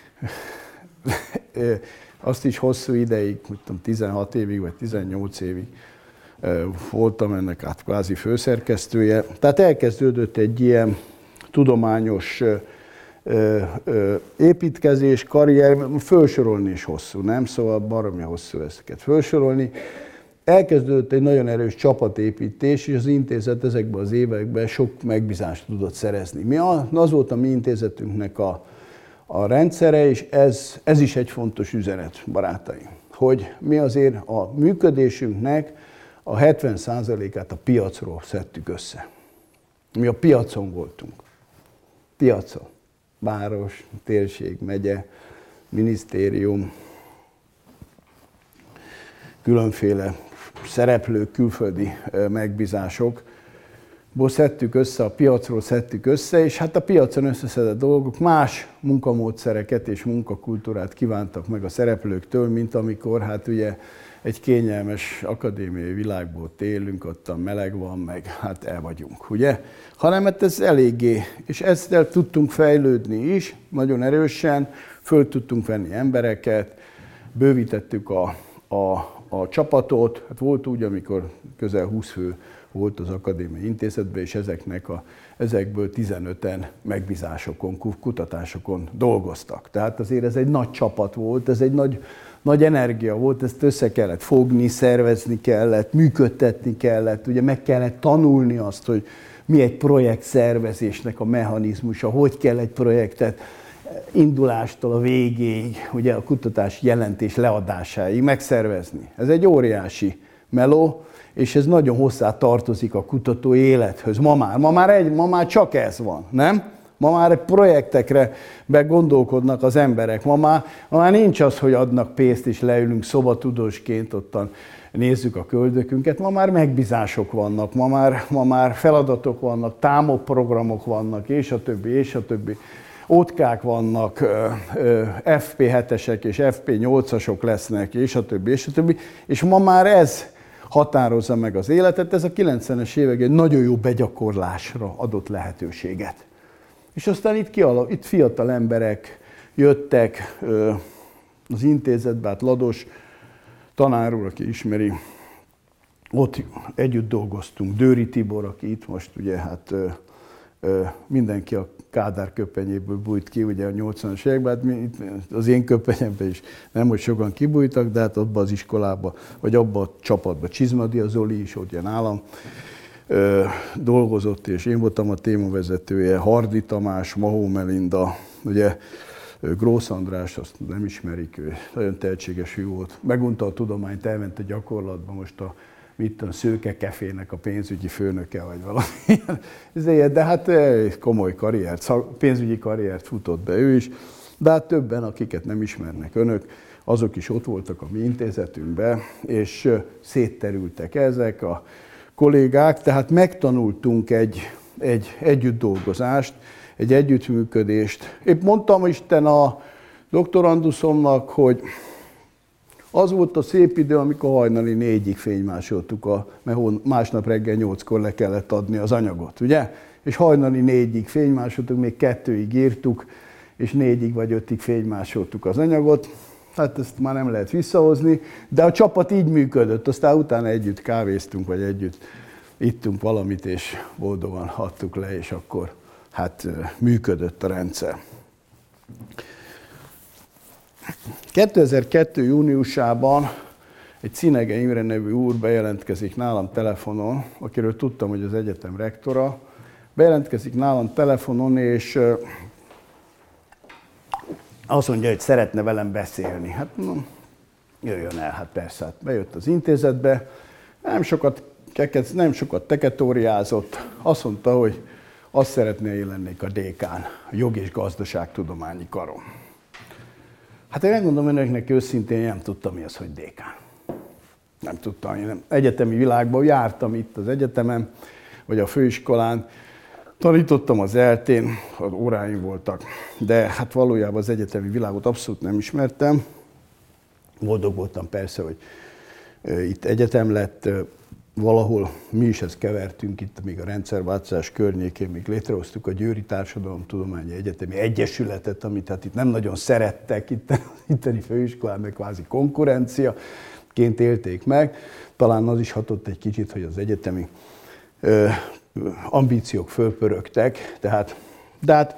Azt is hosszú ideig, 16 évig vagy 18 évig voltam ennek át kvázi főszerkesztője. Tehát elkezdődött egy ilyen tudományos építkezés, karrier, felsorolni is hosszú, nem? Szóval baromi hosszú ezeket felsorolni. Elkezdődött egy nagyon erős csapatépítés, és az intézet ezekben az években sok megbízást tudott szerezni. Az volt a mi intézetünknek a rendszere, és ez is egy fontos üzenet, barátaim, hogy mi azért a működésünknek a 70%-át a piacról szedtük össze. Mi a piacon voltunk. Piacon. Város, térség, megye, minisztérium, különféle szereplők, külföldi megbízásokból szedtük össze, a piacról szedtük össze, és hát a piacon összeszedett dolgok más munkamódszereket és munkakultúrát kívántak meg a szereplőktől, mint amikor hát ugye egy kényelmes akadémiai világból élünk, ott meleg van, meg hát el vagyunk, ugye? Hanem hát ez eléggé, és ezzel tudtunk fejlődni is, nagyon erősen, föl tudtunk venni embereket, bővítettük a csapatot. Hát volt úgy, amikor közel 20 fő volt az akadémiai intézetben, és ezekből 15-en megbízásokon, kutatásokon dolgoztak. Tehát azért ez egy nagy csapat volt, ez egy nagy energia volt, ezt össze kellett fogni, szervezni kellett, működtetni kellett, ugye meg kellett tanulni azt, hogy mi egy projektszervezésnek a mechanizmusa, hogy kell egy projektet indulástól a végéig, ugye a kutatási jelentés leadásáig megszervezni. Ez egy óriási meló, és ez nagyon hozzá tartozik a kutatói élethöz. Ma már csak ez van, nem? Ma már projektekre begondolkodnak az emberek. Ma már nincs az, hogy adnak pénzt és leülünk szobatudósként, ottan nézzük a köldökünket. Ma már megbízások vannak, ma már feladatok vannak, támogprogramok vannak, és a többi, és a többi. Ótkák vannak, FP7-esek és FP8-asok lesznek, és a többi, és a többi. És ma már ez határozza meg az életet. Ez a 90-es évek egy nagyon jó begyakorlásra adott lehetőséget. És aztán itt fiatal emberek jöttek az intézetbe, hát Lados tanár úr, aki ismeri, ott együtt dolgoztunk, Dőri Tibor, aki itt most ugye hát mindenki a Kádár köpenyéből bújt ki, ugye a 80-as években, hát az én köpenyemben is nem, hogy sokan kibújtak, de hát abban az iskolában, vagy abban a csapatban Csizmadia Zoli is, ugye nálam dolgozott, és én voltam a témavezetője, Hardi Tamás, Mahó Melinda, ugye Grósz András, azt nem ismerik, ő nagyon tehetséges hű volt. Megunta a tudományt, elment a gyakorlatba, most a Szőke Kefének a pénzügyi főnöke, vagy valami. De hát komoly karriert, pénzügyi karriert futott be ő is. De hát többen, akiket nem ismernek önök, azok is ott voltak a mi intézetünkben, és szétterültek ezek a kollégák, tehát megtanultunk egy együttdolgozást, egy együttműködést. Épp mondtam Isten a doktoranduszomnak, hogy az volt a szép idő, amikor hajnali 4-ig fénymásoltuk, mert másnap reggel 8-kor le kellett adni az anyagot, ugye? És hajnali 4-ig fénymásoltuk, még 2-ig írtuk, és 4-ig vagy 5-ig fénymásoltuk az anyagot. Hát ezt már nem lehet visszahozni, de a csapat így működött, aztán utána együtt kávéztunk, vagy együtt ittunk valamit, és boldogan adtuk le, és akkor hát működött a rendszer. 2002. júniusában egy Cinege Imre nevű úr bejelentkezik nálam telefonon, akiről tudtam, hogy az egyetem rektora. Bejelentkezik nálam telefonon, és azt mondja, hogy szeretne velem beszélni. Hát jöjjön el, hát persze, hát bejött az intézetbe, nem sokat teketóriázott, azt mondta, hogy azt szeretné, én lennék a dékán, a Jog- és Gazdaságtudományi Karon. Hát én megmondom önöknek őszintén, nem tudtam, mi az, hogy dékán. Nem tudtam, én nem. Egyetemi világban jártam itt az egyetemen, vagy a főiskolán, tanítottam az ELTén, az óráim voltak, de hát valójában az egyetemi világot abszolút nem ismertem. Boldog voltam persze, hogy itt egyetem lett, valahol mi is ezt kevertünk itt, még a rendszerváltozás környékén, még létrehoztuk a Győri Társadalomtudományi Egyetemi Egyesületet, amit hát itt nem nagyon szerettek, itteni főiskolán, meg kvázi konkurenciaként élték meg. Talán az is hatott egy kicsit, hogy az egyetemi ambíciók fölpörögtek, de hát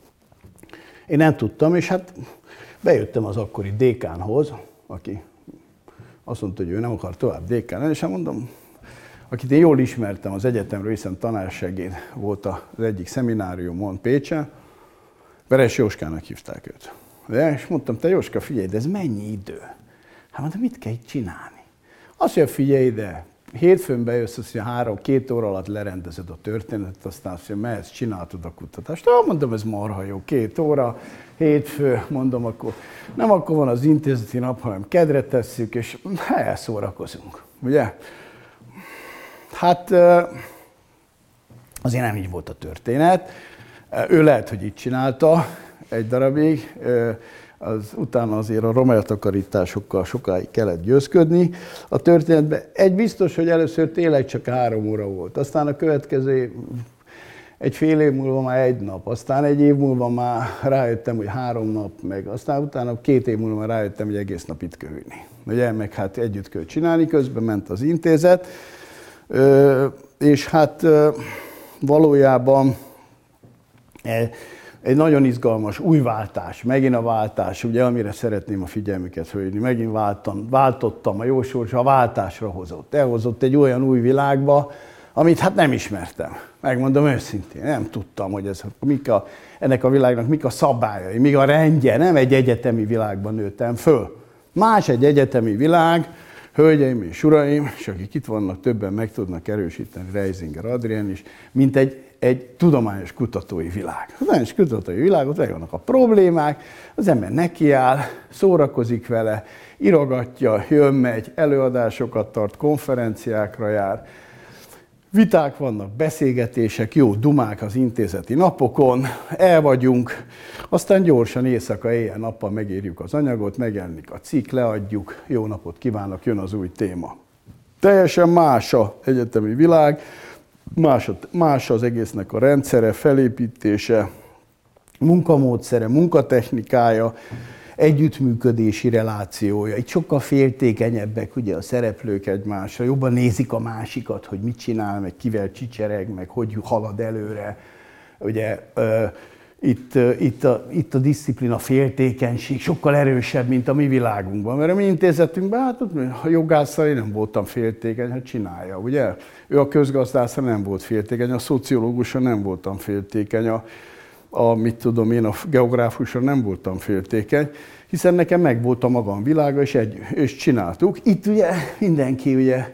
én nem tudtam, és hát bejöttem az akkori dékánhoz, aki azt mondta, hogy ő nem akar tovább dékán lenni, és hát mondom, akit én jól ismertem az egyetemről, hiszen tanársegéd volt az egyik szemináriumon Pécsen, Veres Jóskának hívták őt. És mondtam, te Jóska, figyelj, de ez mennyi idő? Hát mondtam, mit kell itt csinálni? Azt mondja, figyelj ide, hétfőn bejössz, azt mondja, 2 óra alatt lerendezed a történetet, aztán azt mondja, mehetsz, csináltad a kutatást. Mondom, ez marha jó, 2 óra, hétfő, mondom, akkor nem akkor van az intézeti nap, hanem kedre tesszük, és elszórakozunk, ugye? Hát azért nem így volt a történet. Ő lehet, hogy így csinálta egy darabig, utána azért a romeltakarításokkal sokáig kellett győzködni. A történetben egy biztos, hogy először tényleg csak 3 óra volt, aztán a következő egy fél év múlva már 1 nap, aztán 1 év múlva már rájöttem, hogy 3 nap, meg aztán utána 2 év múlva már rájöttem, hogy egész nap itt kell ülni. Ugye, meg hát együtt kell csinálni, közben ment az intézet, és hát valójában egy nagyon izgalmas új váltás, megint a váltás, ugye amire szeretném a figyelmüket hölgyni, megint váltottam, a jó sors a váltásra hozott. Elhozott egy olyan új világba, amit hát nem ismertem. Megmondom őszintén, nem tudtam, hogy ennek a világnak mik a szabályai, mik a rendje, nem egy egyetemi világban nőttem föl. Más egy egyetemi világ, hölgyeim és uraim, és akik itt vannak, többen meg tudnak erősíteni, Reisinger Adrien is, mint egy tudományos kutatói világ. A tudományos kutatói világ, ott vannak a problémák, az ember nekiáll, szórakozik vele, írogatja, jön-megy, előadásokat tart, konferenciákra jár, viták vannak, beszélgetések, jó dumák az intézeti napokon, el vagyunk, aztán gyorsan éjszaka, éjjel-nappal megírjuk az anyagot, megjelenik a cikk, leadjuk, jó napot kívánok, jön az új téma. Teljesen más az egyetemi világ, más az egésznek a rendszere, felépítése, munkamódszere, munkatechnikája, együttműködési relációja. Itt sokkal féltékenyebbek ugye a szereplők egymásra, jobban nézik a másikat, hogy mit csinál, meg kivel csicsereg, meg hogy halad előre. Ugye itt a disziplína féltékenység sokkal erősebb, mint a mi világunkban. Mert a mi intézetünkben, hát a jogászra én nem voltam féltékeny, hát csinálja, ugye? Ő a közgazdászra nem volt féltékeny, a szociológusra nem voltam féltékeny, mit tudom én, a geográfusra nem voltam féltékeny, hiszen nekem megvolt a magam világa, és csináltuk. Itt ugye mindenki ugye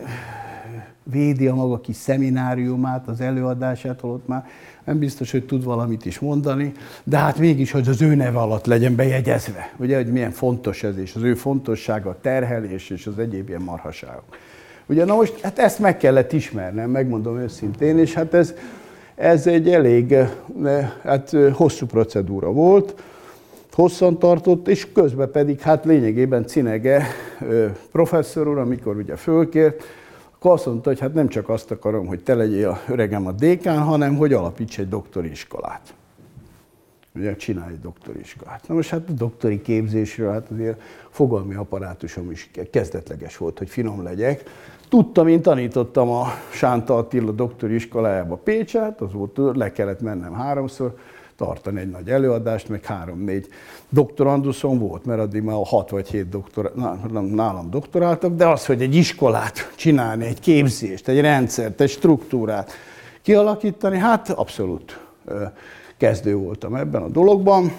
védi a maga kis szemináriumát, az előadását, holott már nem biztos, hogy tud valamit is mondani, de hát mégis, hogy az ő neve alatt legyen bejegyezve, ugye, hogy milyen fontos ez, és az ő fontossága, a terhelés és az egyéb ilyen marhaságok. Ugye, na most hát ezt meg kellett ismernem, megmondom őszintén, és hát ez egy elég hosszú procedúra volt, hosszan tartott, és közben pedig hát lényegében Cinege professzor úr, amikor ugye fölkért, akkor azt mondta, hogy hát nem csak azt akarom, hogy te legyél a öregem a dékán, hanem hogy alapíts egy doktori iskolát. Ugye csinálj egy doktori iskolát. Na most hát a doktori képzésről hát azért fogalmi apparátusom is kezdetleges volt, hogy finom legyek. Tudtam, én tanítottam a Sánta Attila doktori iskolájába Pécsát, az volt, le kellett mennem 3-szor, tartani egy nagy előadást, meg 3-4 doktoranduszom volt, mert addig már 6 vagy 7 nálam doktoráltak, de az, hogy egy iskolát csinálni, egy képzést, egy rendszert, egy struktúrát kialakítani, hát abszolút kezdő voltam ebben a dologban.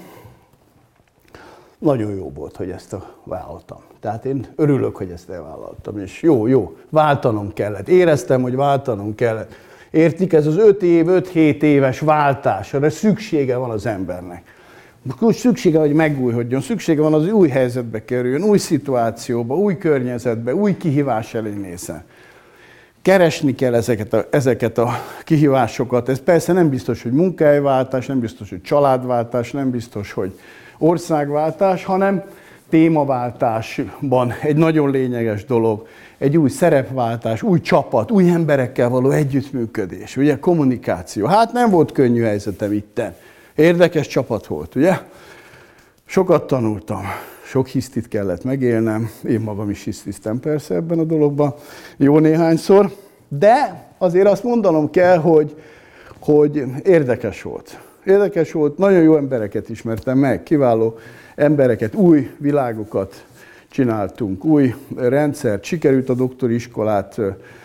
Nagyon jó volt, hogy ezt vállaltam. Tehát én örülök, hogy ezt elvállaltam, és jó, váltanom kellett. Éreztem, hogy váltanom kellett. Értik, ez az 5-7 éves váltás, de szüksége van az embernek. Szüksége, hogy megújhodjon, szüksége van az új helyzetbe kerüljön, új szituációba, új környezetbe, új kihívás elé nézzen. Keresni kell ezeket a kihívásokat. Ez persze nem biztos, hogy munkahelyváltás, nem biztos, hogy családváltás, nem biztos, hogy országváltás, hanem témaváltásban egy nagyon lényeges dolog, egy új szerepváltás, új csapat, új emberekkel való együttműködés, ugye, kommunikáció. Hát nem volt könnyű helyzetem itten. Érdekes csapat volt, ugye? Sokat tanultam, sok hisztit kellett megélnem, én magam is hisztiztem persze ebben a dologban jó néhányszor, de azért azt mondanom kell, hogy érdekes volt. Érdekes volt, nagyon jó embereket ismertem meg, kiváló embereket, új világokat csináltunk, új rendszert, sikerült a doktori iskolát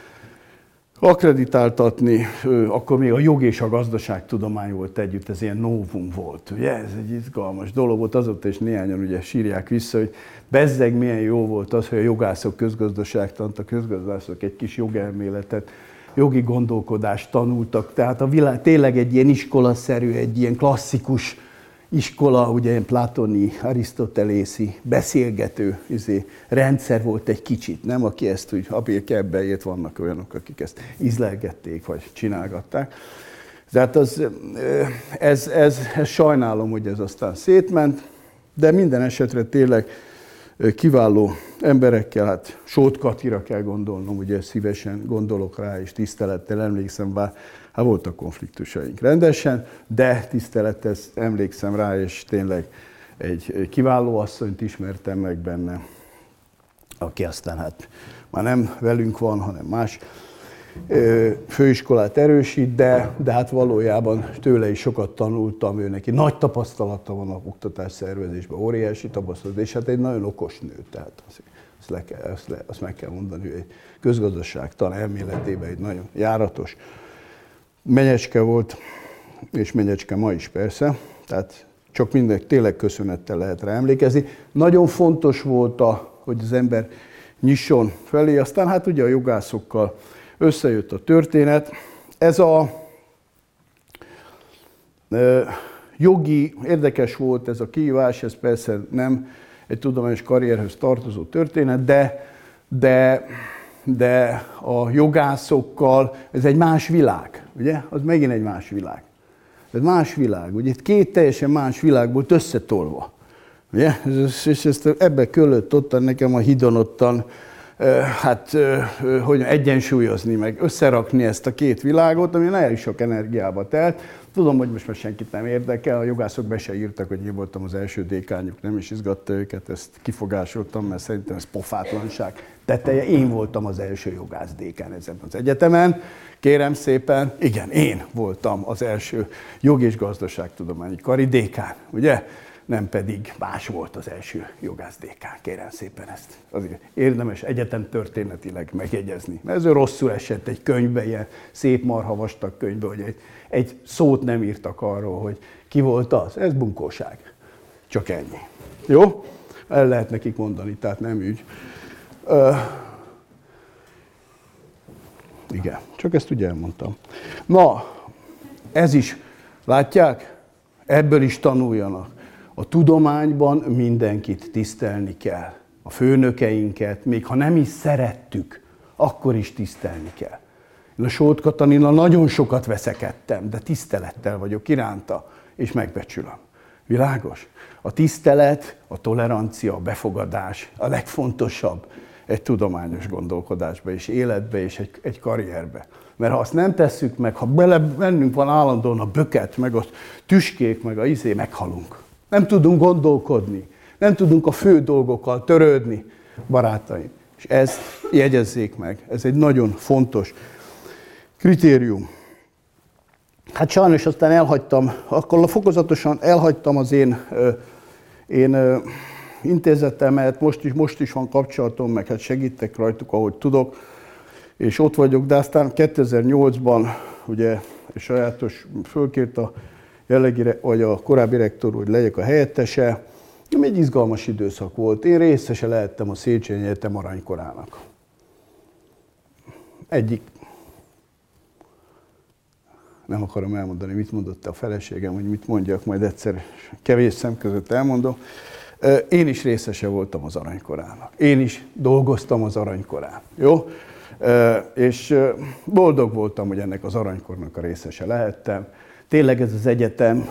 akkreditáltatni, akkor még a jog és a gazdaságtudomány volt együtt, ez ilyen novum volt, ugye? Ez egy izgalmas dolog volt, azóta is néhányan ugye sírják vissza, hogy bezzeg milyen jó volt az, hogy a jogászok közgazdaságtant, a közgazdászok egy kis jogelméletet, jogi gondolkodást tanultak, tehát a világ tényleg egy ilyen iskolaszerű, egy ilyen klasszikus iskola, ugye ilyen platoni, arisztotelészi, beszélgető rendszer volt egy kicsit, nem? Aki ezt úgy, ebbe ért, vannak olyanok, akik ezt ízlelgették, vagy csinálgatták. Tehát ez sajnálom, hogy ez aztán szétment, de minden esetre tényleg kiváló emberekkel, hát Sót Katira kell gondolnom, ugye szívesen gondolok rá, és tisztelettel emlékszem, bár hát voltak konfliktusaink rendesen, de tisztelettel emlékszem rá, és tényleg egy kiváló asszonyt ismertem meg benne, aki aztán hát már nem velünk van, hanem más főiskolát erősít, de hát valójában tőle is sokat tanultam, ő neki nagy tapasztalata van a oktatás szervezésben, óriási tapasztalat, és hát egy nagyon okos nő, tehát azt meg kell mondani, hogy egy közgazdaságtan elméletében egy nagyon járatos menyecske volt, és menyecske ma is persze, tehát csak mindenki tényleg köszönettel lehet rá emlékezni. Nagyon fontos volt, hogy az ember nyisson felé, aztán hát ugye a jogászokkal összejött a történet. Ez a jogi, érdekes volt ez a kihívás, ez persze nem egy tudományos karrierhöz tartozó történet, de a jogászokkal ez egy más világ, ugye? Az megint egy más világ. Ez más világ, ugye? Itt két teljesen más világ volt összetolva. Ugye? És ezt ebbe kellett ottan nekem a hídon ottan, hogy egyensúlyozni, meg összerakni ezt a két világot, ami nagyon sok energiába telt. Tudom, hogy most már senkit nem érdekel, a jogászok be se írtak, hogy én voltam az első dékánjuk, nem is izgatta őket, ezt kifogásoltam, mert szerintem ez pofátlanság. teteje. Én voltam az első jogászdékán ezen az egyetemen. Kérem szépen, igen, én voltam az első jog- és gazdaságtudományi kari dékán, ugye? Nem pedig más volt az első jogászdékán. Kérem szépen ezt. Azért érdemes egyetemtörténetileg megjegyezni. Mert ez rosszul esett egy könyvbe, ilyen szép marha vastag könyvbe, hogy egy szót nem írtak arról, hogy ki volt az. Ez bunkóság. Csak ennyi. Jó? El lehet nekik mondani, tehát nem ügy. Igen, csak ezt ugye elmondtam. Na, ez is, látják? Ebből is tanuljanak. A tudományban mindenkit tisztelni kell. A főnökeinket, még ha nem is szerettük, akkor is tisztelni kell. Én a Sót Katalinnal nagyon sokat veszekedtem, de tisztelettel vagyok iránta, és megbecsülöm. Világos? A tisztelet, a tolerancia, a befogadás a legfontosabb egy tudományos gondolkodásba, és életbe, és egy karrierbe. Mert ha azt nem tesszük meg, ha bennünk van állandóan a böket, meg a tüskék, meg a meghalunk. Nem tudunk gondolkodni, nem tudunk a fő dolgokkal törődni, barátaim. És ezt jegyezzék meg, ez egy nagyon fontos kritérium. Hát sajnos aztán elhagytam, akkor fokozatosan elhagytam az én intézetemet, most is van kapcsolatom, meg hát segítek rajtuk, ahogy tudok, és ott vagyok, de aztán 2008-ban ugye sajátos fölkért a vagy a korábbi rektor, hogy legyek a helyettese. Egy izgalmas időszak volt. Én részese lehettem a Széchenyi Egyetem aranykorának. Egyik, nem akarom elmondani, mit mondott a feleségem, hogy mit mondjak, majd egyszer kevés szem között elmondom. Én is részese voltam az aranykorának. Én is dolgoztam az aranykorán. Jó? És boldog voltam, hogy ennek az aranykornak a részese lehettem. Tényleg ez az egyetem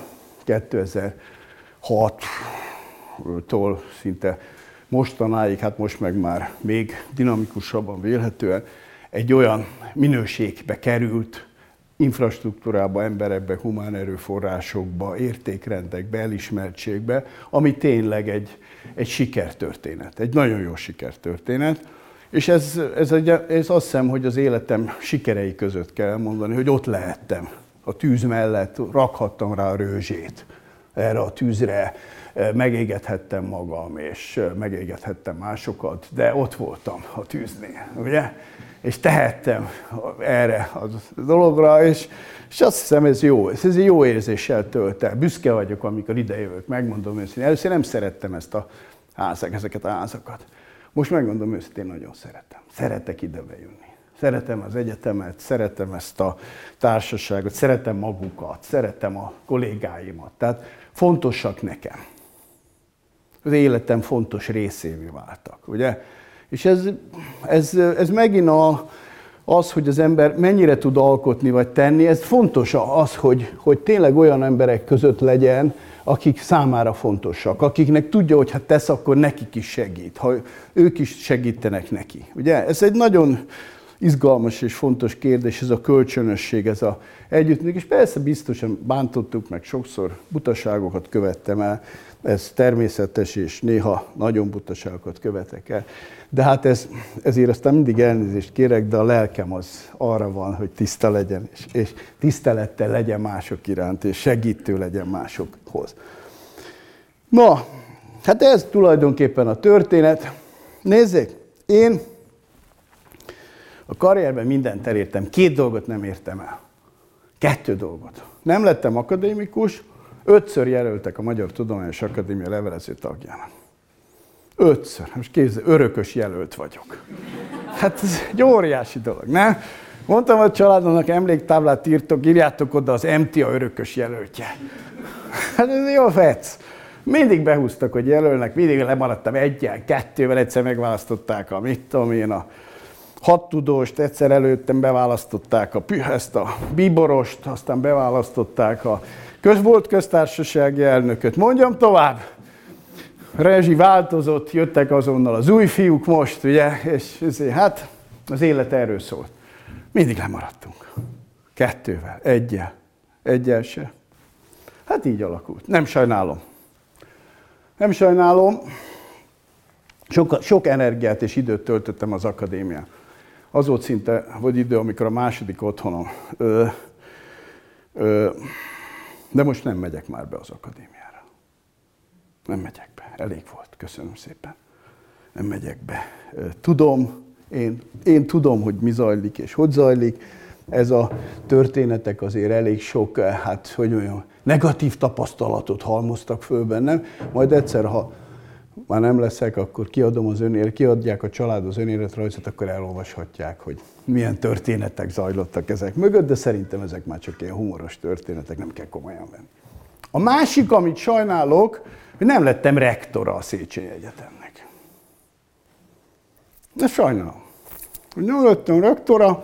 2006-tól szinte mostanáig, hát most meg már még dinamikusabban vélhetően egy olyan minőségbe került, infrastruktúrába, emberekbe, humán erőforrásokba, értékrendekbe, elismertségbe, ami tényleg egy sikertörténet, egy nagyon jó sikertörténet. És ez azt hiszem, hogy az életem sikerei között kell mondani, hogy ott lehettem. A tűz mellett rakhattam rá a rőzsét. Erre a tűzre megégethettem magam, és megégethettem másokat, de ott voltam a tűznél, ugye? És tehettem erre a dologra, és azt hiszem, ez jó. Ez egy jó érzéssel tölt el. Büszke vagyok, amikor idejövök, megmondom őszintén. Először nem szerettem ezeket a házakat. Most megmondom őszintén, nagyon szeretem. Szeretek ide bejönni. Szeretem az egyetemet, szeretem ezt a társaságot, szeretem magukat, szeretem a kollégáimat. Tehát fontosak nekem. Az életem fontos részévé váltak, ugye? És ez megint az, hogy az ember mennyire tud alkotni vagy tenni, ez fontos az, hogy tényleg olyan emberek között legyen, akik számára fontosak, akiknek tudja, hogy ha tesz, akkor nekik is segít, ha ők is segítenek neki. Ugye? Ez egy nagyon izgalmas és fontos kérdés, ez a kölcsönösség, ez a együttműködés. Persze biztosan bántottuk, meg sokszor butaságokat követtem el, ez természetes, és néha nagyon butaságokat követek el. De hát ezért aztán mindig elnézést kérek, de a lelkem az arra van, hogy tiszta legyen, és tisztelettel legyen mások iránt, és segítő legyen másokhoz. Na, hát ez tulajdonképpen a történet. Nézzék, én a karrierben mindent elértem, 2 dolgot nem értem el. 2 dolgot. Nem lettem akadémikus, 5-ször jelöltek a Magyar Tudományos Akadémia levelező tagjának. 5-ször. Most képzelj, örökös jelölt vagyok. Hát ez egy óriási dolog, nem? Mondtam a családomnak, emléktáblát írjátok oda, az MTA örökös jelöltje. Hát ez jó fec. Mindig behúztak, hogy jelölnek, mindig lemaradtam 1-jel, 2-vel, egyszer megválasztották a a 6 tudóst, egyszer előttem beválasztották ezt a bíborost, aztán beválasztották volt köztársasági elnököt. Mondjam tovább. Rezsi változott, jöttek azonnal az új fiúk most, ugye, és hát az élet erről szólt. Mindig lemaradtunk. 2-vel, 1-jel, 1-jel se. Hát így alakult. Nem sajnálom. Nem sajnálom. Sok energiát és időt töltöttem az akadémián. Az volt szinte, vagy idő, amikor a második otthonom. De most nem megyek már be az akadémiára. Nem megyek be. Elég volt. Köszönöm szépen. Nem megyek be. Én tudom, hogy mi zajlik és hogy zajlik. Ez a történetek azért elég sok, hát hogy mondjam, negatív tapasztalatot halmoztak föl bennem. Majd egyszer, ha már nem leszek, akkor kiadják a család az önéletrajzot, akkor elolvashatják, hogy milyen történetek zajlottak ezek mögött, de szerintem ezek már csak ilyen humoros történetek, nem kell komolyan venni. A másik, amit sajnálok, hogy nem lettem rektora a Széchenyi Egyetemnek. De sajnálom, hogy nem lettem rektora.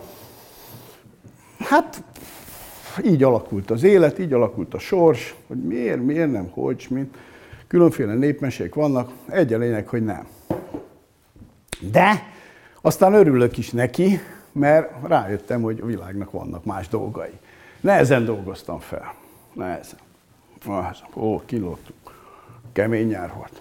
Hát így alakult az élet, így alakult a sors, hogy miért nem, hogy, mint. Különféle népmesék vannak, egy a lényeg, hogy nem. De aztán örülök is neki, mert rájöttem, hogy a világnak vannak más dolgai. Nehezen dolgoztam fel. Nehezen. Kilógtunk. Kemény nyár volt.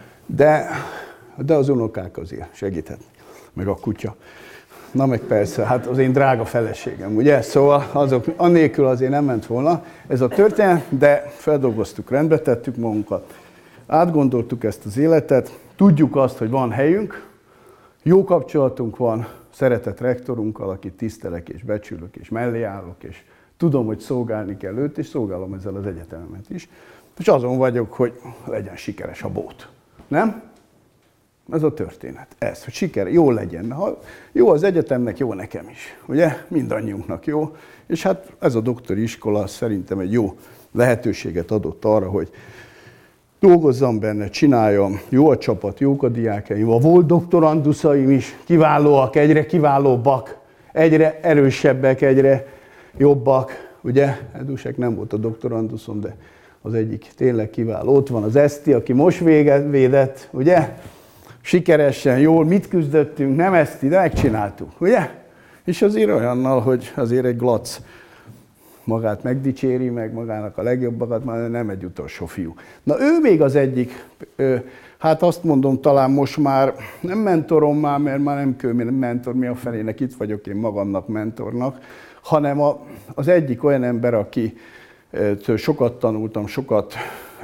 De az unokák azért segíthetnek. Meg a kutya. Na meg persze, hát az én drága feleségem, ugye? Szóval annélkül azért nem ment volna ez a történet, de feldolgoztuk, rendbe tettük magunkat. Átgondoltuk ezt az életet, tudjuk azt, hogy van helyünk, jó kapcsolatunk van, szeretett rektorunkkal, akit tisztelek és becsülök és mellé állok, és tudom, hogy szolgálni kell őt, és szolgálom ezzel az egyetememet is. És azon vagyok, hogy legyen sikeres a bót. Nem? Ez a történet. Ez, hogy jó legyen. Ha jó az egyetemnek, jó nekem is. Ugye? Mindannyiunknak jó. És hát ez a doktori iskola szerintem egy jó lehetőséget adott arra, hogy dolgozzam benne, csináljam, jó a csapat, jók a diákjaim, a volt doktoranduszaim is kiválóak, egyre kiválóbbak, egyre erősebbek, egyre jobbak. Ugye, Edusek nem volt a doktoranduszom, de az egyik tényleg kiváló. Ott van az Eszti, aki most védett, ugye? Sikeresen, jól, mit küzdöttünk, nem Eszti, de megcsináltuk, ugye? És azért olyannal, hogy azért egy glac magát megdicséri, meg magának a legjobbakat, már nem egy utolsó fiú. Na ő még az egyik, hát azt mondom, talán most már nem mentorom már, mert már nem kell mentor, mi a felének, itt vagyok én magamnak mentornak, hanem az egyik olyan ember, aki sokat tanultam, sokat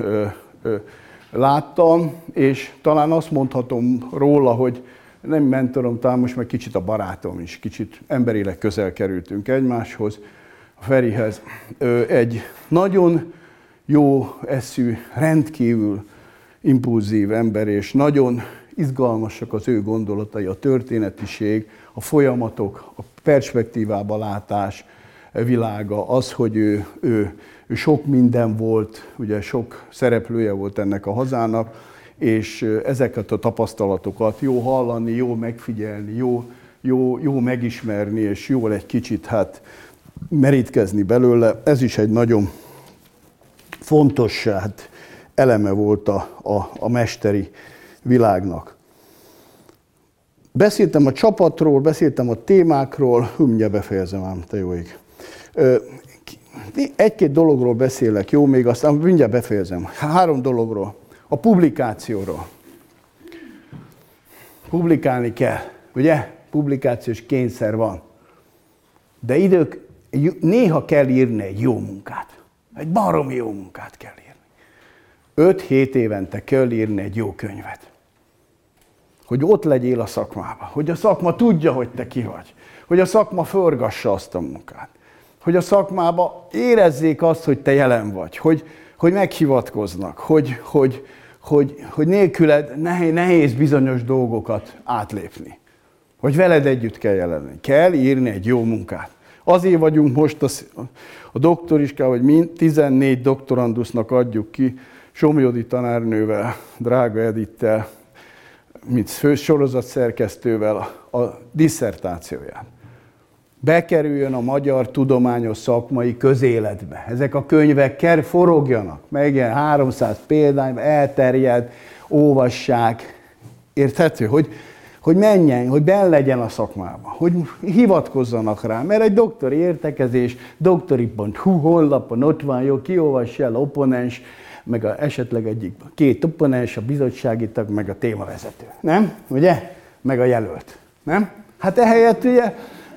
láttam, és talán azt mondhatom róla, hogy nem mentorom, talán most meg kicsit a barátom is, kicsit emberileg közel kerültünk egymáshoz, a Ferihez. Egy nagyon jó eszű, rendkívül impulzív ember, és nagyon izgalmasak az ő gondolatai, a történetiség, a folyamatok, a perspektívába látás világa, az, hogy ő sok minden volt, ugye sok szereplője volt ennek a hazának, és ezeket a tapasztalatokat jó hallani, jó megfigyelni, jó megismerni, és jól egy kicsit hát merítkezni belőle. Ez is egy nagyon fontos hát, eleme volt a mesteri világnak. Beszéltem a csapatról, beszéltem a témákról, mindjárt befejezem ám, te jó ég. Egy-két dologról beszélek, jó, még aztán mindjárt befejezem. 3 dologról. A publikációról. Publikálni kell, ugye? Publikációs kényszer van. De néha kell írni egy jó munkát. Egy baromi jó munkát kell írni. 5-7 évente kell írni egy jó könyvet. Hogy ott legyél a szakmában. Hogy a szakma tudja, hogy te ki vagy. Hogy a szakma forgassa azt a munkát. Hogy a szakmában érezzék azt, hogy te jelen vagy. Hogy meghivatkoznak. Hogy nélküled nehéz bizonyos dolgokat átlépni. Hogy veled együtt kell jelenni. Kell írni egy jó munkát. Azért vagyunk most a doktoriskával, hogy mi 14 doktorandusznak adjuk ki, Somjodi tanárnővel, drága Edittel, mint sorozatszerkesztővel a disszertációját. Bekerüljön a magyar tudományos szakmai közéletbe. Ezek a könyvek forogjanak, meg ilyen 300 példány, elterjed, olvassák. Érthető, hogy menjen, hogy benn legyen a szakmában, hogy hivatkozzanak rá, mert egy doktori értekezés, doktori.hu honlapon ott van, jó, kiolvassa el, opponens, meg esetleg egyik két opponens, a bizottsági tag, meg a témavezető. Nem? Ugye? Meg a jelölt. Nem? Hát ehelyett ugye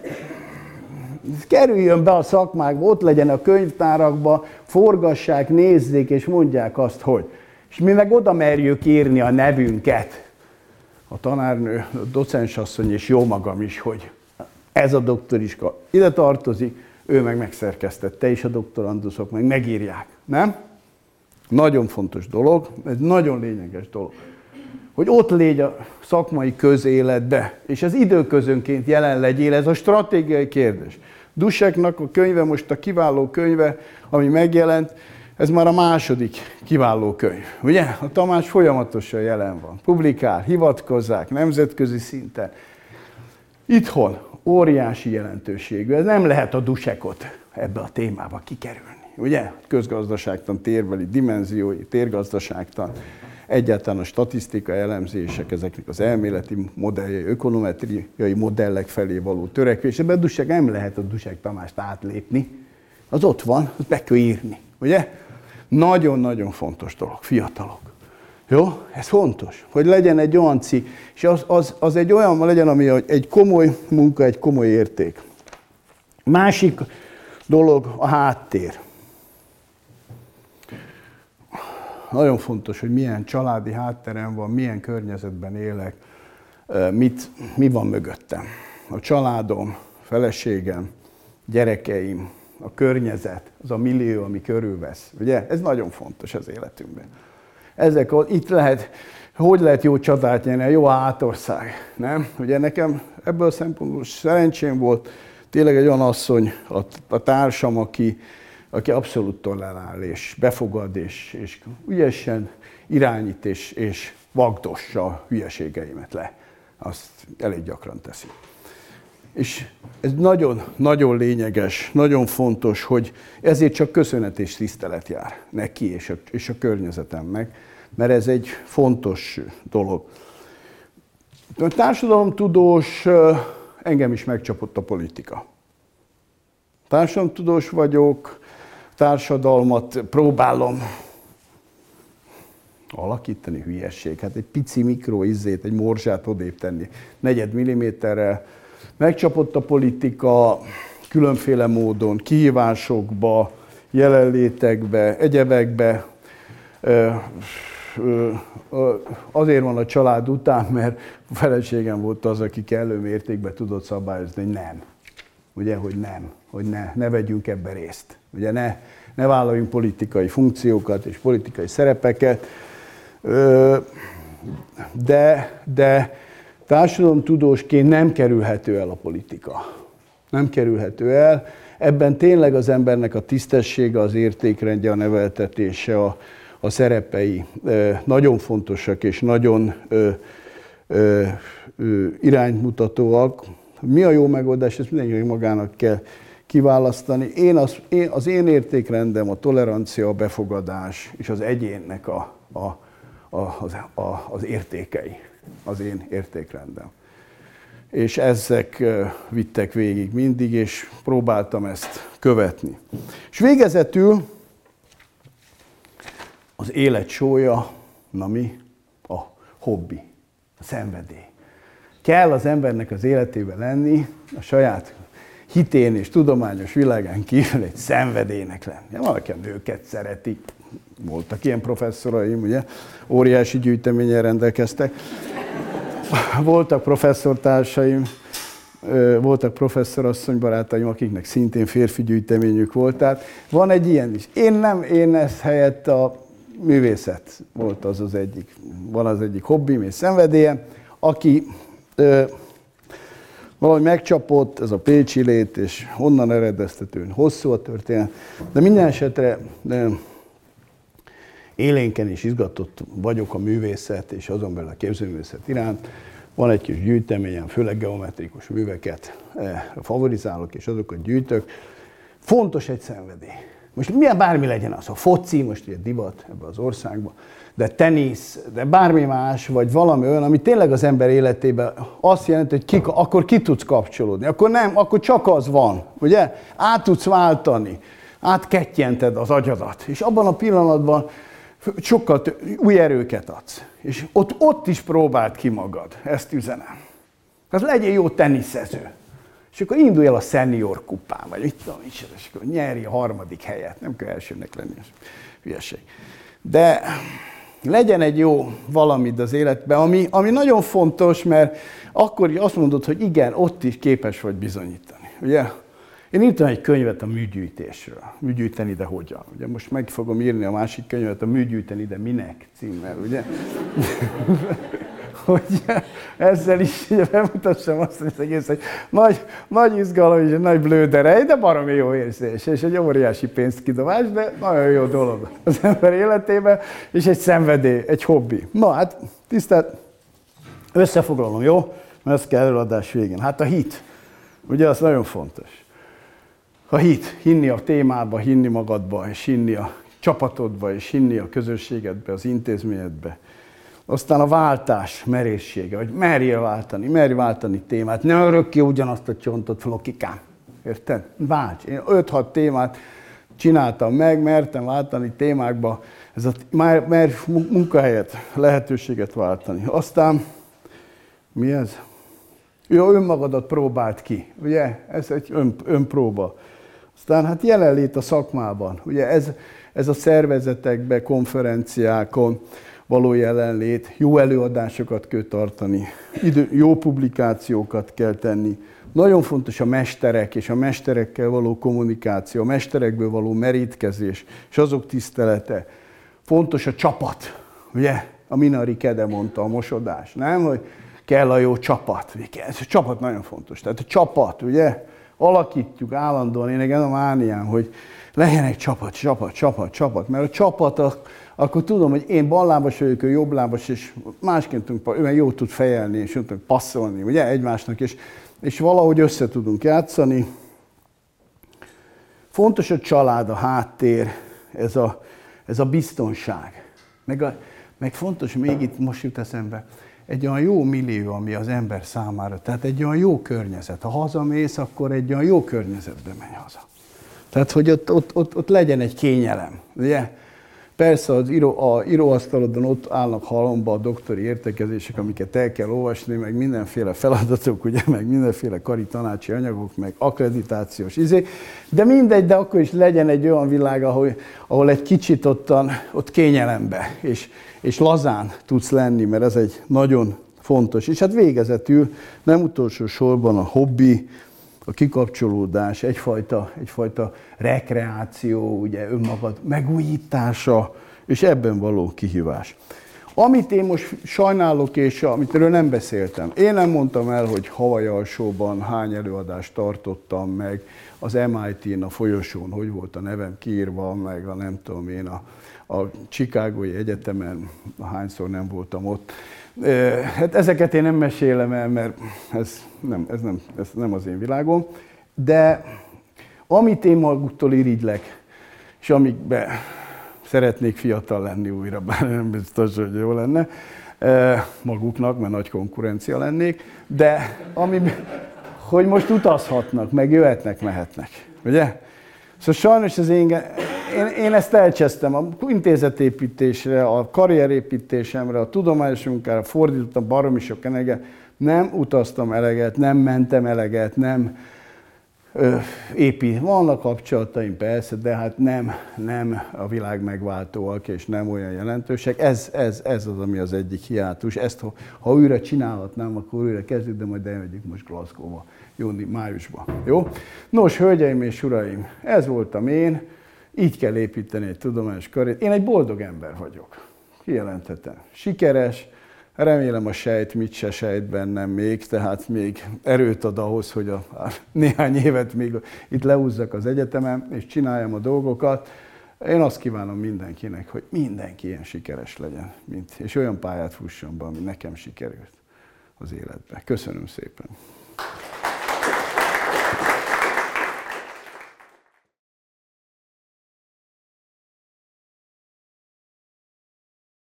kerüljön be a szakmákba, ott legyen a könyvtárakba, forgassák, nézzék és mondják azt, hogy. És mi meg oda merjük írni a nevünket, a tanárnő, a docensasszony és jó magam is, hogy ez a doktoriska ide tartozik, ő meg megszerkesztette, és a doktoranduszok meg megírják. Nem? Nagyon fontos dolog, ez nagyon lényeges dolog, hogy ott légy a szakmai közéletbe, és az időközönként jelen legyél, ez a stratégiai kérdés. Dusseknak a könyve, most a kiváló könyve, ami megjelent, ez már a második kiváló könyv. Ugye? A Tamás folyamatosan jelen van. Publikál, hivatkozzák nemzetközi szinten. Itthon óriási jelentőségű. Ez nem lehet a Dussekot ebbe a témába kikerülni. Ugye? Közgazdaságtan, térbeli dimenziói, térgazdaságtan, egyáltalán a statisztikai elemzések, ezeknek az elméleti modelljei, ökonometriai modellek felé való törekvés. Ebben a Dussek nem lehet a Dussek Tamást átlépni. Az ott van, azt be kell írni. Ugye? Nagyon-nagyon fontos dolog, fiatalok. Jó? Ez fontos, hogy legyen egy olyan cikk, és az egy olyan legyen, ami egy komoly munka, egy komoly érték. Másik dolog a háttér. Nagyon fontos, hogy milyen családi hátterem van, milyen környezetben élek, mi van mögöttem. A családom, feleségem, gyerekeim, a környezet, az a millió, ami körülvesz. Ugye? Ez nagyon fontos az életünkben. Itt lehet, hogy lehet jó csatát nyerni, jó átország, nem? Ugye nekem ebből a szempontból szerencsém volt, tényleg egy olyan asszony, a társam, aki abszolút tolerál, és befogad, és ügyesen irányít, és vagdossa a hülyeségeimet le. Azt elég gyakran teszi. És ez nagyon lényeges, nagyon fontos, hogy ezért csak köszönet és tisztelet jár neki és a környezetemnek, mert ez egy fontos dolog. A társadalomtudós, engem is megcsapott a politika. Társadalomtudós vagyok, társadalmat próbálom alakítani, hülyesség. Hát egy pici mikroizzét, egy morzsát odébb tenni, 4 milliméterrel. Megcsapott a politika különféle módon, kihívásokba, jelenlétekbe, egyebekbe. Azért van a család után, mert a feleségem volt az, aki kellő mértékben tudott szabályozni, hogy nem. Ugye, hogy nem, hogy ne vegyünk ebbe részt. Ugye, ne vállaljunk politikai funkciókat és politikai szerepeket, de társadalomtudósként nem kerülhető el a politika. Nem kerülhető el. Ebben tényleg az embernek a tisztessége, az értékrendje, a neveltetése, a szerepei nagyon fontosak és nagyon iránymutatóak. Mi a jó megoldás, ezt mindenkinek magának kell kiválasztani. Az én értékrendem a tolerancia, a befogadás és az egyénnek az értékei, az én értékrendem. És ezek vittek végig mindig, és próbáltam ezt követni. És végezetül az élet sója, na mi? A hobbi, a szenvedély. Kell az embernek az életében lenni, a saját hitén és tudományos világán kívül egy szenvedélynek lenni. Valaki a nőket szereti, voltak ilyen professzoraim, ugye, óriási gyűjteménnyel rendelkeztek. Voltak professzortársaim, voltak professzorasszony barátaim, akiknek szintén férfi gyűjteményük volt. Tehát van egy ilyen is. Én ezt helyett a művészet volt az egyik. Van az egyik hobbim és szenvedélyem, aki valahogy megcsapott, ez a pécsi lét, és onnan eredeztetően hosszú a történet. De minden esetre élénken és izgatott vagyok a művészet, és azon belül a képzőművészet iránt. Van egy kis gyűjteményem, főleg geometrikus műveket favorizálok, és azokat gyűjtök. Fontos egy szenvedély. Most milyen bármi legyen az, a foci, most ugye divat ebben az országban, de tenisz, de bármi más, vagy valami olyan, ami tényleg az ember életében azt jelenti, hogy akkor ki tudsz kapcsolódni. Akkor nem, akkor csak az van, ugye? Át tudsz váltani, átkettyented az agyadat. És abban a pillanatban sokkal új erőket adsz. És ott is próbáld ki magad, ezt üzenem. Tehát legyél jó teniszező. És akkor indulj el a senior kupán, vagy mit tudom, és akkor nyerj a 3. helyet. Nem kell elsőnek lenni, ez hülyeség. De legyen egy jó valamit az életben, ami nagyon fontos, mert akkor azt mondod, hogy igen, ott is képes vagy bizonyítani. Ugye? Én írtam egy könyvet a műgyűjtésről. Műgyűjteni, de hogyan? Ugye most meg fogom írni a másik könyvet, a műgyűjteni, de minek címmel, ugye? Hogy ezzel is bemutassam azt, hogy egész egy nagy izgalom és egy nagy blőderej, de baromi jó érzés, és egy óriási pénzkidobás, de nagyon jó dolog az ember életében, és egy szenvedély, egy hobbi. Na hát, tisztelt, összefoglalom, jó? Mert ez kell előadás végén. Hát a hit, ugye az nagyon fontos. A hit, hinni a témába, hinni magadba, és hinni a csapatodba, és hinni a közösségedbe, az intézményedbe. Aztán a váltás merészsége, hogy merj váltani témát. Ne örökké ugyanazt a csontot, Flokikám. Érted? Válts. Én 5-6 témát csináltam meg, mertem váltani témákba, mer munkahelyet, lehetőséget váltani. Aztán, mi ez? Jó, önmagadat próbáld ki, ugye? Ez egy önpróba. Aztán hát jelenlét a szakmában, ugye ez a szervezetekben, konferenciákon való jelenlét, jó előadásokat kell tartani, jó publikációkat kell tenni. Nagyon fontos a mesterek és a mesterekkel való kommunikáció, a mesterekből való merítkezés és azok tisztelete. Fontos a csapat, ugye? A Minari Kede mondta, a mosodás, nem? Hogy kell a jó csapat. Ez a csapat nagyon fontos. Tehát a csapat, ugye? Alakítjuk állandóan, én nekem a mániám, hogy legyen egy csapat. Mert a csapat, akkor tudom, hogy én ballábas vagyok, ő jobblábas, és másként tudunk, ő jó tud fejelni, és tudunk passzolni, ugye, egymásnak, és valahogy össze tudunk játszani. Fontos a család, a háttér, ez a biztonság. Meg fontos, még itt most jut eszembe, egy olyan jó millió, ami az ember számára, tehát egy olyan jó környezet. Ha hazamész, akkor egy olyan jó környezetbe menj haza. Tehát, hogy ott legyen egy kényelem, ugye? Persze az íróasztalodon ott állnak halomba a doktori értekezések, amiket el kell olvasni, meg mindenféle feladatok, ugye, meg mindenféle kari tanácsi anyagok, meg akkreditációs de mindegy, de akkor is legyen egy olyan világ, ahol egy kicsit ott kényelembe, és lazán tudsz lenni, mert ez egy nagyon fontos. És hát végezetül nem utolsó sorban a hobbi, a kikapcsolódás, egyfajta rekreáció, ugye, önmagad megújítása, és ebben való kihívás. Amit én most sajnálok, és amitről nem beszéltem, én nem mondtam el, hogy Hawaii alsóban hány előadást tartottam meg, az MIT-n, a folyosón, hogy volt a nevem kiírva, meg a nem tudom én, a Chicagói Egyetemen, hányszor nem voltam ott. Hát ezeket én nem mesélem el, mert ez nem az én világom, de amit én maguktól irigylek, és amikben szeretnék fiatal lenni újra, bár nem biztos, hogy jó lenne, maguknak, mert nagy konkurencia lennék, de hogy most utazhatnak, meg jöhetnek, mehetnek, ugye? Szóval sajnos én ezt elcsesztem, a intézetépítésre, a karrierépítésemre, a tudományos munkára fordítottam baromi sok energiát, nem utaztam eleget, nem mentem eleget, nem vannak kapcsolataim persze, de hát nem a világ megváltóak, és nem olyan jelentősek. Ez az, ami az egyik hiátus. Ezt, ha újra csinálhatnám, akkor újra kezdjük, de majd elmegyünk most Glasgow-ba, májusban. Jó? Nos, hölgyeim és uraim, ez voltam én. Így kell építeni egy tudományos karriert. Én egy boldog ember vagyok. Kijelenthetem. Sikeres, remélem a sejt mit se sejt bennem még, tehát még erőt ad ahhoz, hogy néhány évet még itt leúzzak az egyetemen, és csináljam a dolgokat. Én azt kívánom mindenkinek, hogy mindenki ilyen sikeres legyen, és olyan pályát fusson be, ami nekem sikerült az életben. Köszönöm szépen!